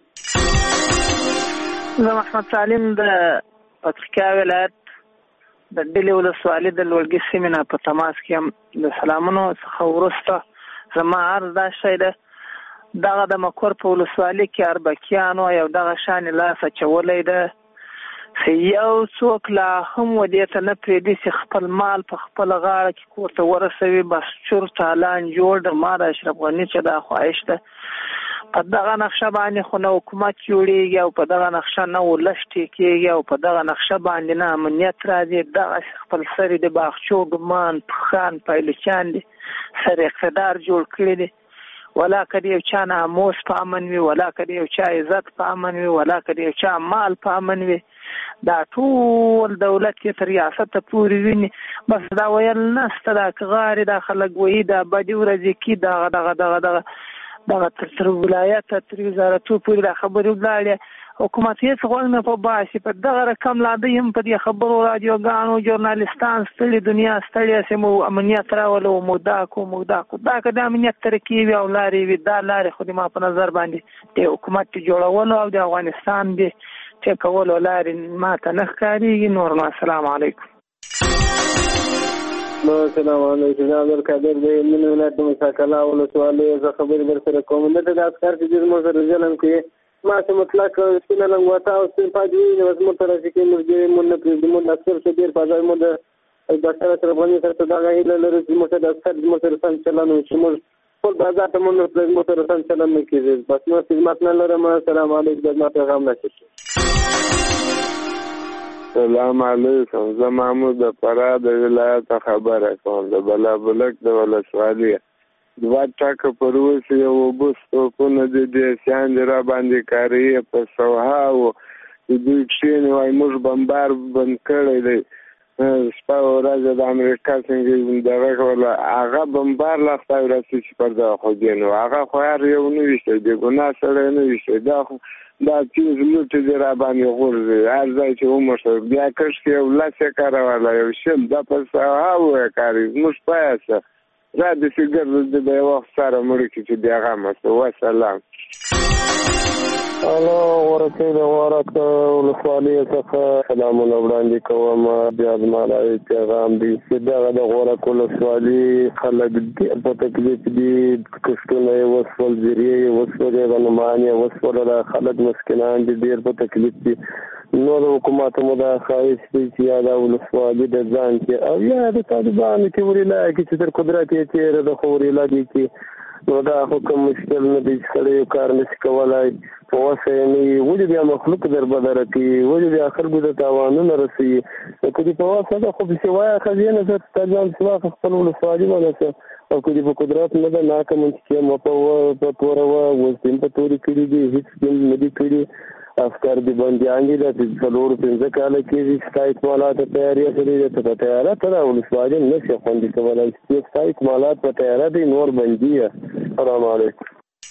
N: زه محمد سالم د پکتیکا ولایت د ډلې ولسوالۍ د لوړګي سیمې نه په تماس کې یم. د سلامونو څخه وروسته زما عرض دا شی ده، دغه د مکور په ولسوالۍ کې اربکیانو یو دغه شانې لاس اچولی ده چې یو څوک لا هم ودې ته نه پرېږدي چې خپل مال په خپله غاړه کې کور ته ورسوي. بس چور تالان جوړ ده. ما د اشرف غني چې دا خواهش ده په دغه نقشه باندې خو نه حکومت جوړېږي او په دغه نقشه نه ولس ټیکېږي او په دغه نقشه باندې نه امنیت راځي. دغه خپل سر د باغچو ګمان پخان پایلوچان دي سر اقتدار جوړ کړي دي. ولا که د یو چا ناموس په امن وي، ولا که د یو چا عزت په امن وي، ولا که د یو چا مال په امن وي. دا ټول دولت کې تر ریاسته پورې ویني. بس دا ویل نسته. دا که غاړې دا خلک وایي دا بدې ورځې کې دغه دغه دغه دغه دغه تر ولایته تر وزارتو پورې دا خبرې ولاړې. حکومت هېڅ غوږ نه په باسي. په دغه رقم لا دوی هم په دې خبرو راډیوګانو ژورنالستان ستړي دنیا ستړې چې مو امنیت راولو موږ دا کو موږ دا کو. دا که د امنیت ترکیب وي او لارې وي، دا لارې خو د ما په نظر باندې د حکومت جوړولو او د افغانستان د ټیکولو لارې ما ته نه ښکارېږي. نور نو السلام علیکم.
P: نو السلام علیکم. زه عبدالقادر د هلمند ولایت د مساکلا ولسوالۍ زه خبرې در سره کوم. دلته د عسکر چې ډېر مو سره ظلم کوي. ما چې مطلق سپینه لنګوټه او سپین پاج وي نو زموږ ته راځي کې موږ یې مون نه پرېږدي. موږ د عسکر څخه ډېر په ځای مو د ډاکټر اشرف غني سره دغه هیله لرو چې موږ د عسکر زموږ سره سم چلند وشي. موږ ټول بازار ته مونږ نه پرېږدي، موږ سره سم چلند نه کېږي. بس نور خدمت نه لرم. السلام علیکم. زما پیغام نشي.
Z: سلام علیکم. زه محمود د فراه د ولایت خبره کوم. د بلابلک د ولسوالۍ دوه ټاکه پر اوس یو اوبه ستوپونه د دې سیان دی را باندې کاري په سوها او د دوی کښېنې وایي موږ بمبار بند کړی دی. شپه ورځ د امریکا څنګه دغه کوله هغه بمبار لا خدای راسي چې پر دغه خو دی نو هغه خو هر یو نه ویشتی د ګناه سړی نه ویشتی. دا خو دا تیز لوټې دې را باندې غورځي هر ځای چې وموښل بیا کښت یو لس اکره والا یو شل دا په سهاو کاري زموږ پایسه را د فکر د یو وخت سره مړ کی چې دی هغه مسته وسلام
P: الو ورته د ورته ولسوالۍ څخه سلامونه وړاندې کوم بیا د مالای پیغام دی چې دا د ورته ولسوالۍ خلک په تکلیف دي کښتونه وسول ذریعہ وسول غنمانه وسول خلک مسکینان دي ډیر په تکلیف دي نو د حکومت مدا خایس چې یا د ولسوالۍ د ځان کې او یا د طالبانو کې ورلا کې چې تر قدرت یې تیر د خوري لګي کې نو دا حکم مشکل نه دي چې یو کار نشي کولای په واسه نه ولې بیا مخلوق در بدره کوي ولې بیا خلکو د تاوانونه رسي نو کدي په واسه د خو په سوای خزینه د تاجان سوا خپل ولسوالۍ باندې او کدي په قدرت نه ده ناکم چې مو په په تور و وسیم په توري کړی دي هیڅ نه دي کړی افکار دي باندې دي د څلور پنځه کال کې چې ستایت مالات تیاری سره ته تیاری تر ولسوالۍ نشي خوندې کولای چې ستایت مالات په تیاری دي نور باندې السلام علیکم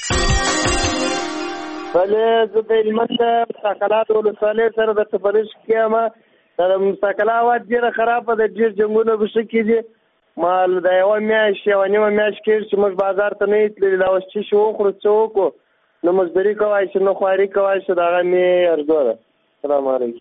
D: بله زه د هلمند مساکلات ولسوالۍ سره د تفریش کېم د مساکلات ډېره خرابه ده ډېر جنګونه پکې کېدي ما د یوه میاشت یوه نیمه میاشت کېږي چې موږ بازار ته نه یو تللي دا اوس چې شي وخورو څه وکړو نه مزدوري کوای شي نه خواري کوای شي د هغه مې ارزو ده سلام علیکم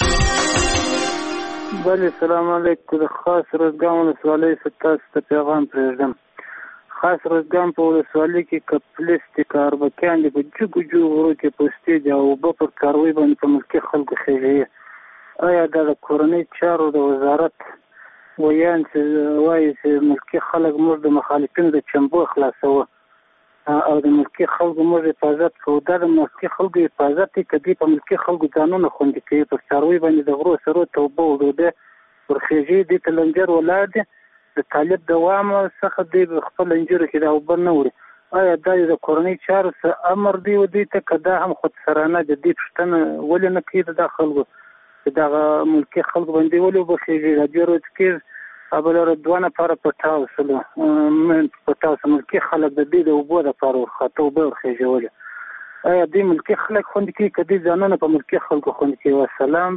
O: بله سلام علیکم د خاص روزګان ولسوالۍ څخه تاسو ته پیغام پرېږدم خاص روزګان په ولسوالۍ کې که پولیس دي که اربکیان دي په جګو جګو غرو کې پوستې دي او اوبه پر کاروي باندې په ملکي خلکو خېژوي آیا دا د کورنۍ چارو د وزارت ویان چې وایي چې ملکي خلک موږ د مخالفینو د چمبو خلاصوه او د ملکي خلکو موږ حفاظت کوو دا د ملکي خلکو حفاظت دی که دوی په ملکي خلکو ځانونه خوندي کوي پر څاروي باندې د غرو سرو ته اوبه او ډوډۍ ورخېژي دې ته لنجر ولاړ دي د طالب دوام څخه دوی خپل انجیرو کې دا اوبه نه وړي آیا دا د کورنۍ چارو څه امر دی و دوی ته که دا هم خودسرانه د دې پوښتنه ولې نه کوي د دا خلکو چې دغه ملکي خلکو باندې ولې اوبه خېژي دا دې ورځ کې ابلاره دوه نفره پټاو سلو من پټاو سم ملکي خلک د دې د اوبو لپاره ورخاطه اوبه ورخېژولې آیا دوی ملکي خلک خوندي کوي که دوی ځانونه په ملکي خلکو خوندي کوي وسلام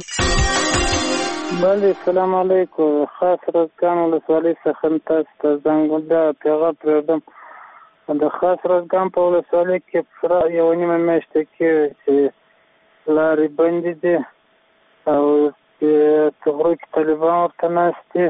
O: بله سلام علیکم خاص روزګان ولسوالۍ څخه تاسو ته زنګ دا پیغام پرېږدم د خاص روزګان په ولسوالۍ کې پوره یوه نیمه میاشت کېږي چې لارې بندې دي او په غرو کې طالبان ورته ناست دي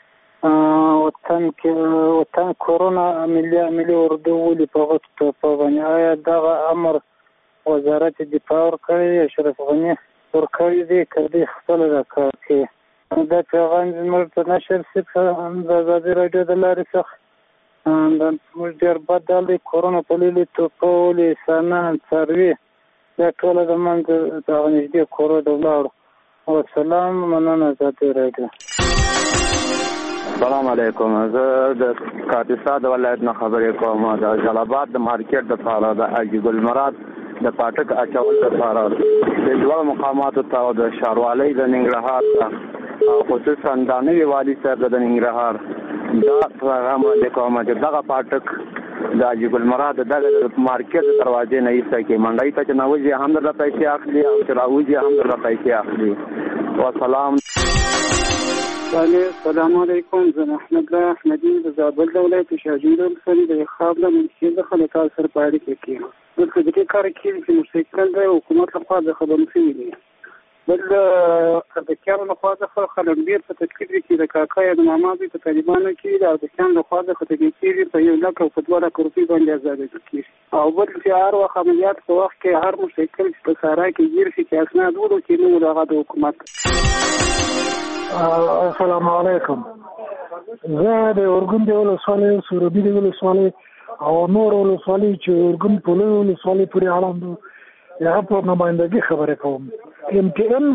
O: وطن کې وطن کورونا ملي ملي اردو ولي په غوټ په باندې آیا دغه امر وزارت دفاع ورکړی اشرف غني ورکړی دی که دوی خپله دا کار کوي دا پیغام زموږ په نشر صرف د ازادي راډیو د لارې څخه موږ ډېر بد حال دی کورونا په لیلې توپولې انسانان څاروي دا ټوله د منځه دغه نږدې کورو ته ولاړو وسلام مننه ازادي راډیو
Q: السلام علیکم زه د کاپیسا د ولایت نه خبرې کوم د جلالاباد د مارکیټ د پاره د اجي ګل مراد د پاټک اچول لپاره د دوه مقاماتو ته د شاروالۍ د ننګرهار او خصوصا د نوي والي صاحب د ننګرهار دا پیغام د کومه دغه پاټک د اجي ګل مراد دغه مارکیټ دروازې نه ایسته کې منډای ته نوځي هم د پیسې اخلي او چراوځي هم د پیسې اخلي والسلام
O: السلام علیکم زه احمد الله احمدی د زابل د ولایت شاجوی ولسوالۍ د خاب له منشي د خلکو سره په اړیکه کې دلته د دې کار کې چې مشکل دی حکومت لخوا د خبرو شوي دي بل د کارو لخوا د خلک ډېر په تکلیف کې د کاکا یا د ماما دوی په طالبانو کې د افغانستان لخوا د خطګي کېږي په یو لک او په دوه لک روپۍ باندې ازادي کېږي او بل چې هر وخت عملیات په وخت کې هر مشکل چې په سارا کې ګیر شي چې اسناد ورو کې نو دغه د حکومت
R: السلام علیکم زه د اورګون د ولسوالۍ سروبي د ولسوالۍ او نور ولسوالۍ چې اورګون په لوی ولسوالۍ پورې اړوند هغه په نمایندګي خبرې کوم ام ټي ان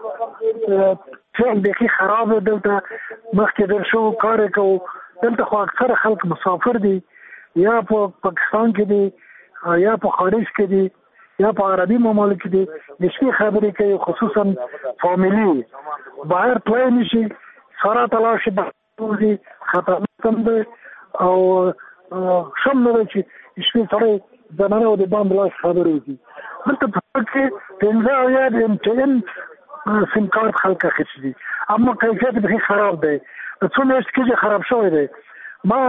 R: فعل بیخي خراب دلته مخکې در شو کار کوو دلته خو اکثر خلک مسافر دي یا په پاکستان کې دي یا په خارج کې دي یا په عربي ممالک دي د شپې خبرې کوي خصوصا فامیلی بهر تلای نشي سره تلاش به خطرناک هم دی او شم نه دی چې شپې سړی زنانه د باندې لاس خبرې وکړي دلته په کې پنځه اویا د ایم ټي ان سیم کارت خلک اخیستي دي، اما کیفیت به خراب دی، څو میاشتې کې خراب شوی دی. ما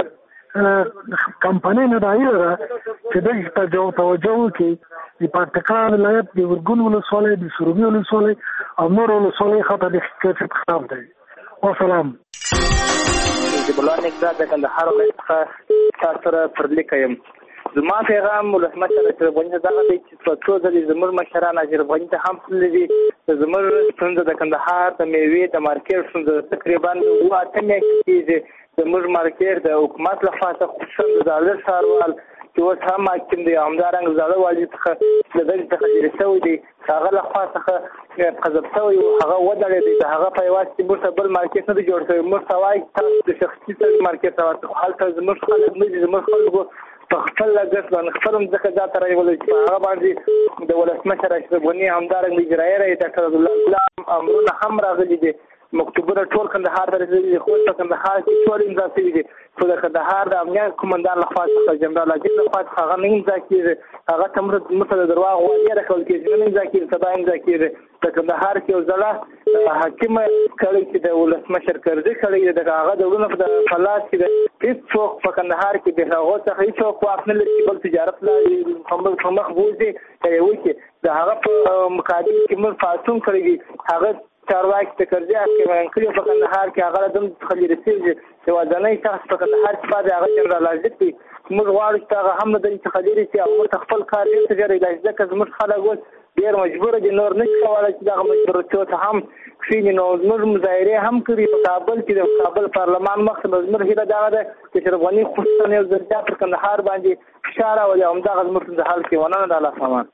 R: کمپنۍ نه دا ایله ده چې دغې ته توجه وکړي، د پکتیکا ولایت د ورګون ولسوالۍ، د سروبي ولسوالۍ او نور ولسوالۍ خاطر د کیفیت خراب دی. وسلام.
B: جبلان اقداد د کندهار ولایت څخه تاسو سره پر لیکه یم. زما پیغام ولسمشر اشرف غني ته دغه دی چې په څو ځلې زموږ مشران اشرف غني ته هم تللي دي. زموږ ستونزه د کندهار د میوې د مارکیټ ستونزه تقریبا اووه اته میاشتې کېږي. زموږ مارکیټ د حکومت لخوا څخه خصوصا د زاړه ښاروال چې اوس هم حاکم دی، همدارنګه زاړه والي څخه د دغې څخه لرې شوی دی، هغه لخوا څخه قذف شوی و، هغه ودرېدی. د هغه په یوازې چې موږ ته بل مارکیټ نه دی جوړ شوی. موږ ته وایي تاسو د شخصي سړي مارکیټ راوړئ، خو هلته زموږ خلک نه دي. زموږ خلکو په خپل لګښت باندې خپل مځکه ځا ته راوړل چې په هغه باندې د ولسمشر اشرف غني همدارنګه اجرایي رئیس ډاکټر عبدالله غلام امرونه هم راغلي دي. مکتوبونه ټول کندهار ته رسېدلي دي، خو په کندهار کې ټول امضا شوي دي، خو د کندهار د امنیت قومندان لخوا څخه جنرال عجیب لخوا څخه هغه نه امضا کېږي. هغه ته موږ ته د درواغ وعدې راکول کېږي، نه امضا کېږي، سبا امضا کېږي. د کندهار کې یو زړه حاکمه کړی چې د ولسمشر کرزي کړی دی، د هغه د ولونه په فلاس کې د هېڅوک په کندهار کې د هغو څخه هېڅوک واک نه لري چې بل تجارت لا په مخ بوځي که یې وکړي. د هغه په مقابل کې موږ پاڅون کړی دی. هغه چارواکي د کرزي حاکمان کړي په کندهار کې، هغه له دم څخه لرې شوي چې یوازینی شخص په کندهار کې پاتې هغه جنرال عاجد دی. موږ غواړو چې هغه هم له دې څخه لرې شي او موږ خپل کار ډېر څه ژر علاج، ځکه زموږ خلک اوس ډېر مجبوره دي، نور نه شي کولی چې دغه مجبورتیو ته هم کښېني. نو زموږ مظاهرې هم کړي په کابل کې، د کابل پارلمان مخ ته. زموږ هیله دغه ده چې اشرف غني خصوصا یو ځل بیا پر کندهار باندې فشار راولي او همدغه زموږ د حل کې ونه د الله سامان.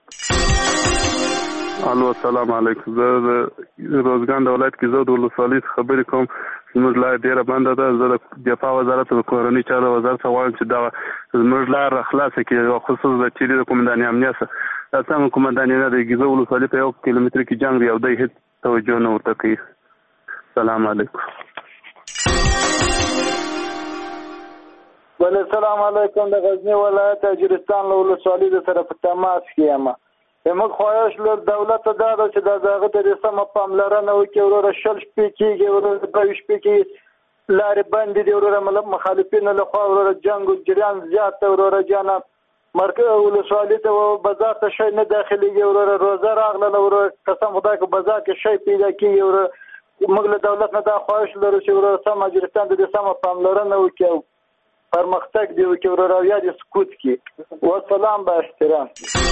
Z: الو السلام علیکم. زه د روزګان د ولایت کې زه د ولسوالۍ څخه خبرې کوم. زموږ لاره ډېره بنده ده. زه د دفاع وزارت او د کورنۍ چارو وزارت څخه غواړم چې دغه زموږ لاره خلاصه کړي، او خصوصا د چیرې د قومندانې امنیت څخه دا څنګه قومندانې نه د ګیزو ولسوالۍ په یو کیلومتر کې جنګ دی او دی هېڅ توجه نه ورته کوي. سلام علیکم.
S: بله السلام علیکم. د غزني ولایت اجرستان له ولسوالۍ د سره په تماس کې یم. زموږ خواهش له دولته دا ده چې د هغه د سمه پاملرنه وکړي. وروره شل شپې کېږي، وروره دوه شپې کې لارې بندې دي، وروره مخالفینو لخوا وروره جنګ جریان زیات دی. وروره جانه مرکز ولسوالۍ ته بازار ته شی نه داخلېږي، وروره روزه راغله، وروره قسم خدای که بازار کې شی پیدا کېږي. وروره موږ له دولت نه دا خواهش لرو چې وروره سم اجرستان د دې سمه پاملرنه وکړي او پرمختګ دی وکړي، وروره او یا دې سکوت کړي. والسلام با احترام.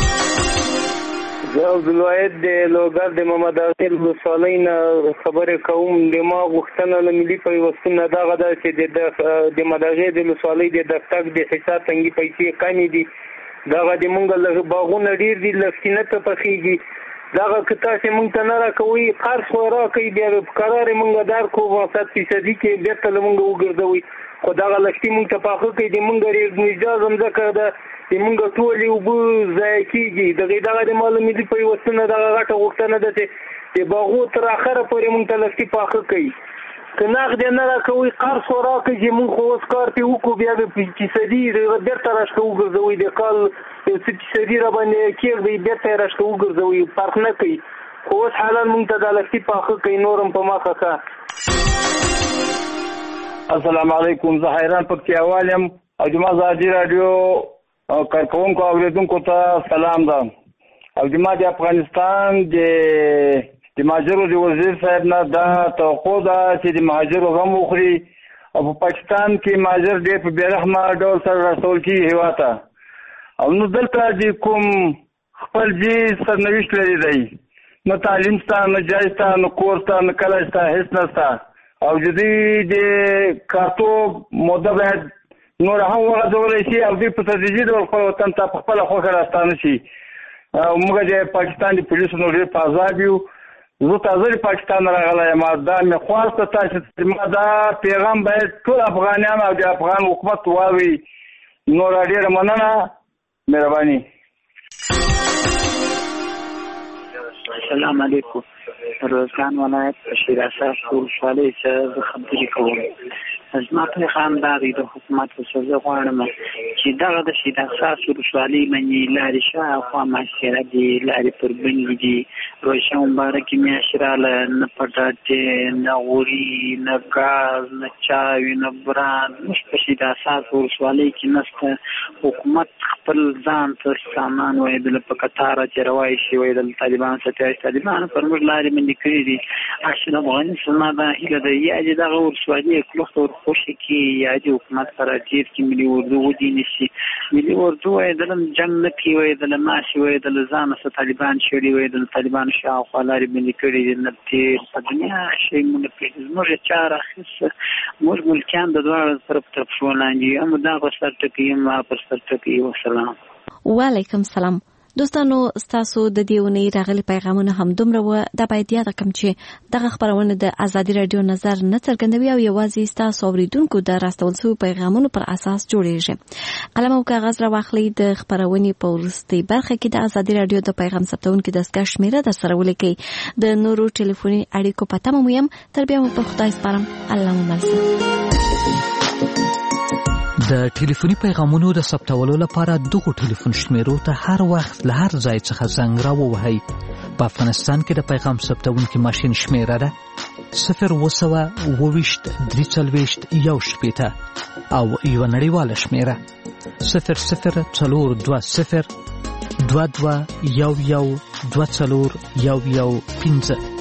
T: زه عبدالواحد د لوګر د محمد اغیر ولسوالۍ نه خبرې کوم. د ما غوښتنه له ملي پیوستون نه دغه ده چې د محمد اغیر د ولسوالۍ د دفتر د حساب تنګي پیسې کمې دي. دغه د مونږ باغونه ډېر دي، لسکینه ته پخېږي. دغه که تاسې مونږ ته نه راکوئ، قرض خو راکوئ، بیا په قرار یې مونږ در کړو صد فیصدي کې بېرته له مونږ وګرځوئ. خو دغه لښتي مونږ ته پاخه کړئ، د مونږ ریزمجاز ځمکه ده، د مونږ ټولې اوبه ضایع کېږي. دغې دغه د ما له ملي پیوستون نه دغه غټه غوښتنه ده چې د باغو تر اخره پورې مونږ ته لښتي پاخه کوي. که نغد یې نه راکوئ، قرض خو راکړئ چې مونږ خو اوس کار پرې وکړو، بیا به فیصدي بېرته راشته وګرځوئ. د کال یو څه فیصدي را باندې کېږدئ، بېرته یې راشته وګرځوئ، فرق نه کوي. خو اوس حالان مونږ ته دا لښتي پاخه کوي، نور هم په مخه ښه.
U: السلام علیکم. زه حیران پکتیاوال یم او جما ازادي راډیو کارکوونکو او اوریدونکو ته سلام ده. او جما د افغانستان د د مهاجرو د وزیر صاحب نه دا توقع ده چې د مهاجرو غم وخوري او په پاکستان کې مهاجر ډېر په بې رحمه ډول سره راټول کېږي هېواد ته. او نو دلته د کوم خپل جي سرنوشت لري دی، نه تعلیم شته، نه جای شته، نه کور شته، نه کلی شته، هېڅ نه شته. او د دوی د کارتوب موده باید نور هم وغځولی شي او دوی په تدریجي ډول خپل وطن ته په خپله خوښه راستانه شي. او موږ د پاکستان د پولیسو نو ډېر په عذاب یو. زه تازه د پاکستان راغلی یم. دا مې خواسته تاسو چې ما دا پیغام باید ټول افغانیان او د افغان حکومت واوري. نور ډېره مننه، مهرباني.
V: السلام علیکم. روزګان ولایت شیراسا ولسوالۍ څخه زه خبرې کوم. زما پیغام دا دی د حکومت څخه غواړم چې دغه د شي د اساس ولسوالۍ منې لارې شاوخوا محاصره دي، لارې پر بندې دي. روژه مبارکې میاشتې راله، نه پټاټې، نه غوړي، نه ګاز، نه چای، نه بران، موږ په شي د اساس ولسوالۍ کې نشته. حکومت خپل ځان ته سامان وایدل په قطاره چې روای شي وایدل طالبان ستایي طالبان پر موږ لارې باندې کړی دي. اشنا افغانستان دا هیله ده یا چې دغه ولسوالۍ کلوخت ور خوشي کې یا چې حکومت سره چیر کې ملي اردو ودی نشي. ملي اردو وایدل جنگ نه کی وایدل ماشي وایدل ځان سره طالبان شړي وایدل طالبان شاوخوا لارې باندې کړی دي. نه تیر په دنیا شي مونږ په موږ چاره خص موږ ملکان د دوه طرف طرف شولاندي هم دا په سر ټکی ما په سر ټکی. والسلام.
W: وعلیکم سلام. دوستانو ستاسو د دیونی راغلي پیغامونه هم دومره و. دا باید یاد کړم چې دغه خبرونه د ازادي رادیو نظر نه څرګندوي او یوازې ستاسو اوریدونکو د راستول شوی پیغامونو پر اساس جوړیږي. قلم او کاغذ را واخلئ. د خبرونې په وروستۍ برخه کې د ازادي رادیو د پیغام ثبتونکو دستګاه شمیره در سره ولیکئ. د نورو ټلیفوني اړیکو پته مو یم. تر بیا مو په خدای سپارم. الله مو مل.
A: د ټلیفوني پیغامونو د ثبتولو لپاره دغه ټلیفون شمیرو ته هر وخت له هر ځای څخه زنګ راووهئ. په افغانستان کې د پیغام ثبتونکي ماشین شمیره ده صفر اوه سوه اووه ویشت درې څلوېښت یو شپېته او یوه نړیواله شمیره صفر صفر څلور دوه صفر دوه دوه یو یو دوه څلور یو یو پنځه.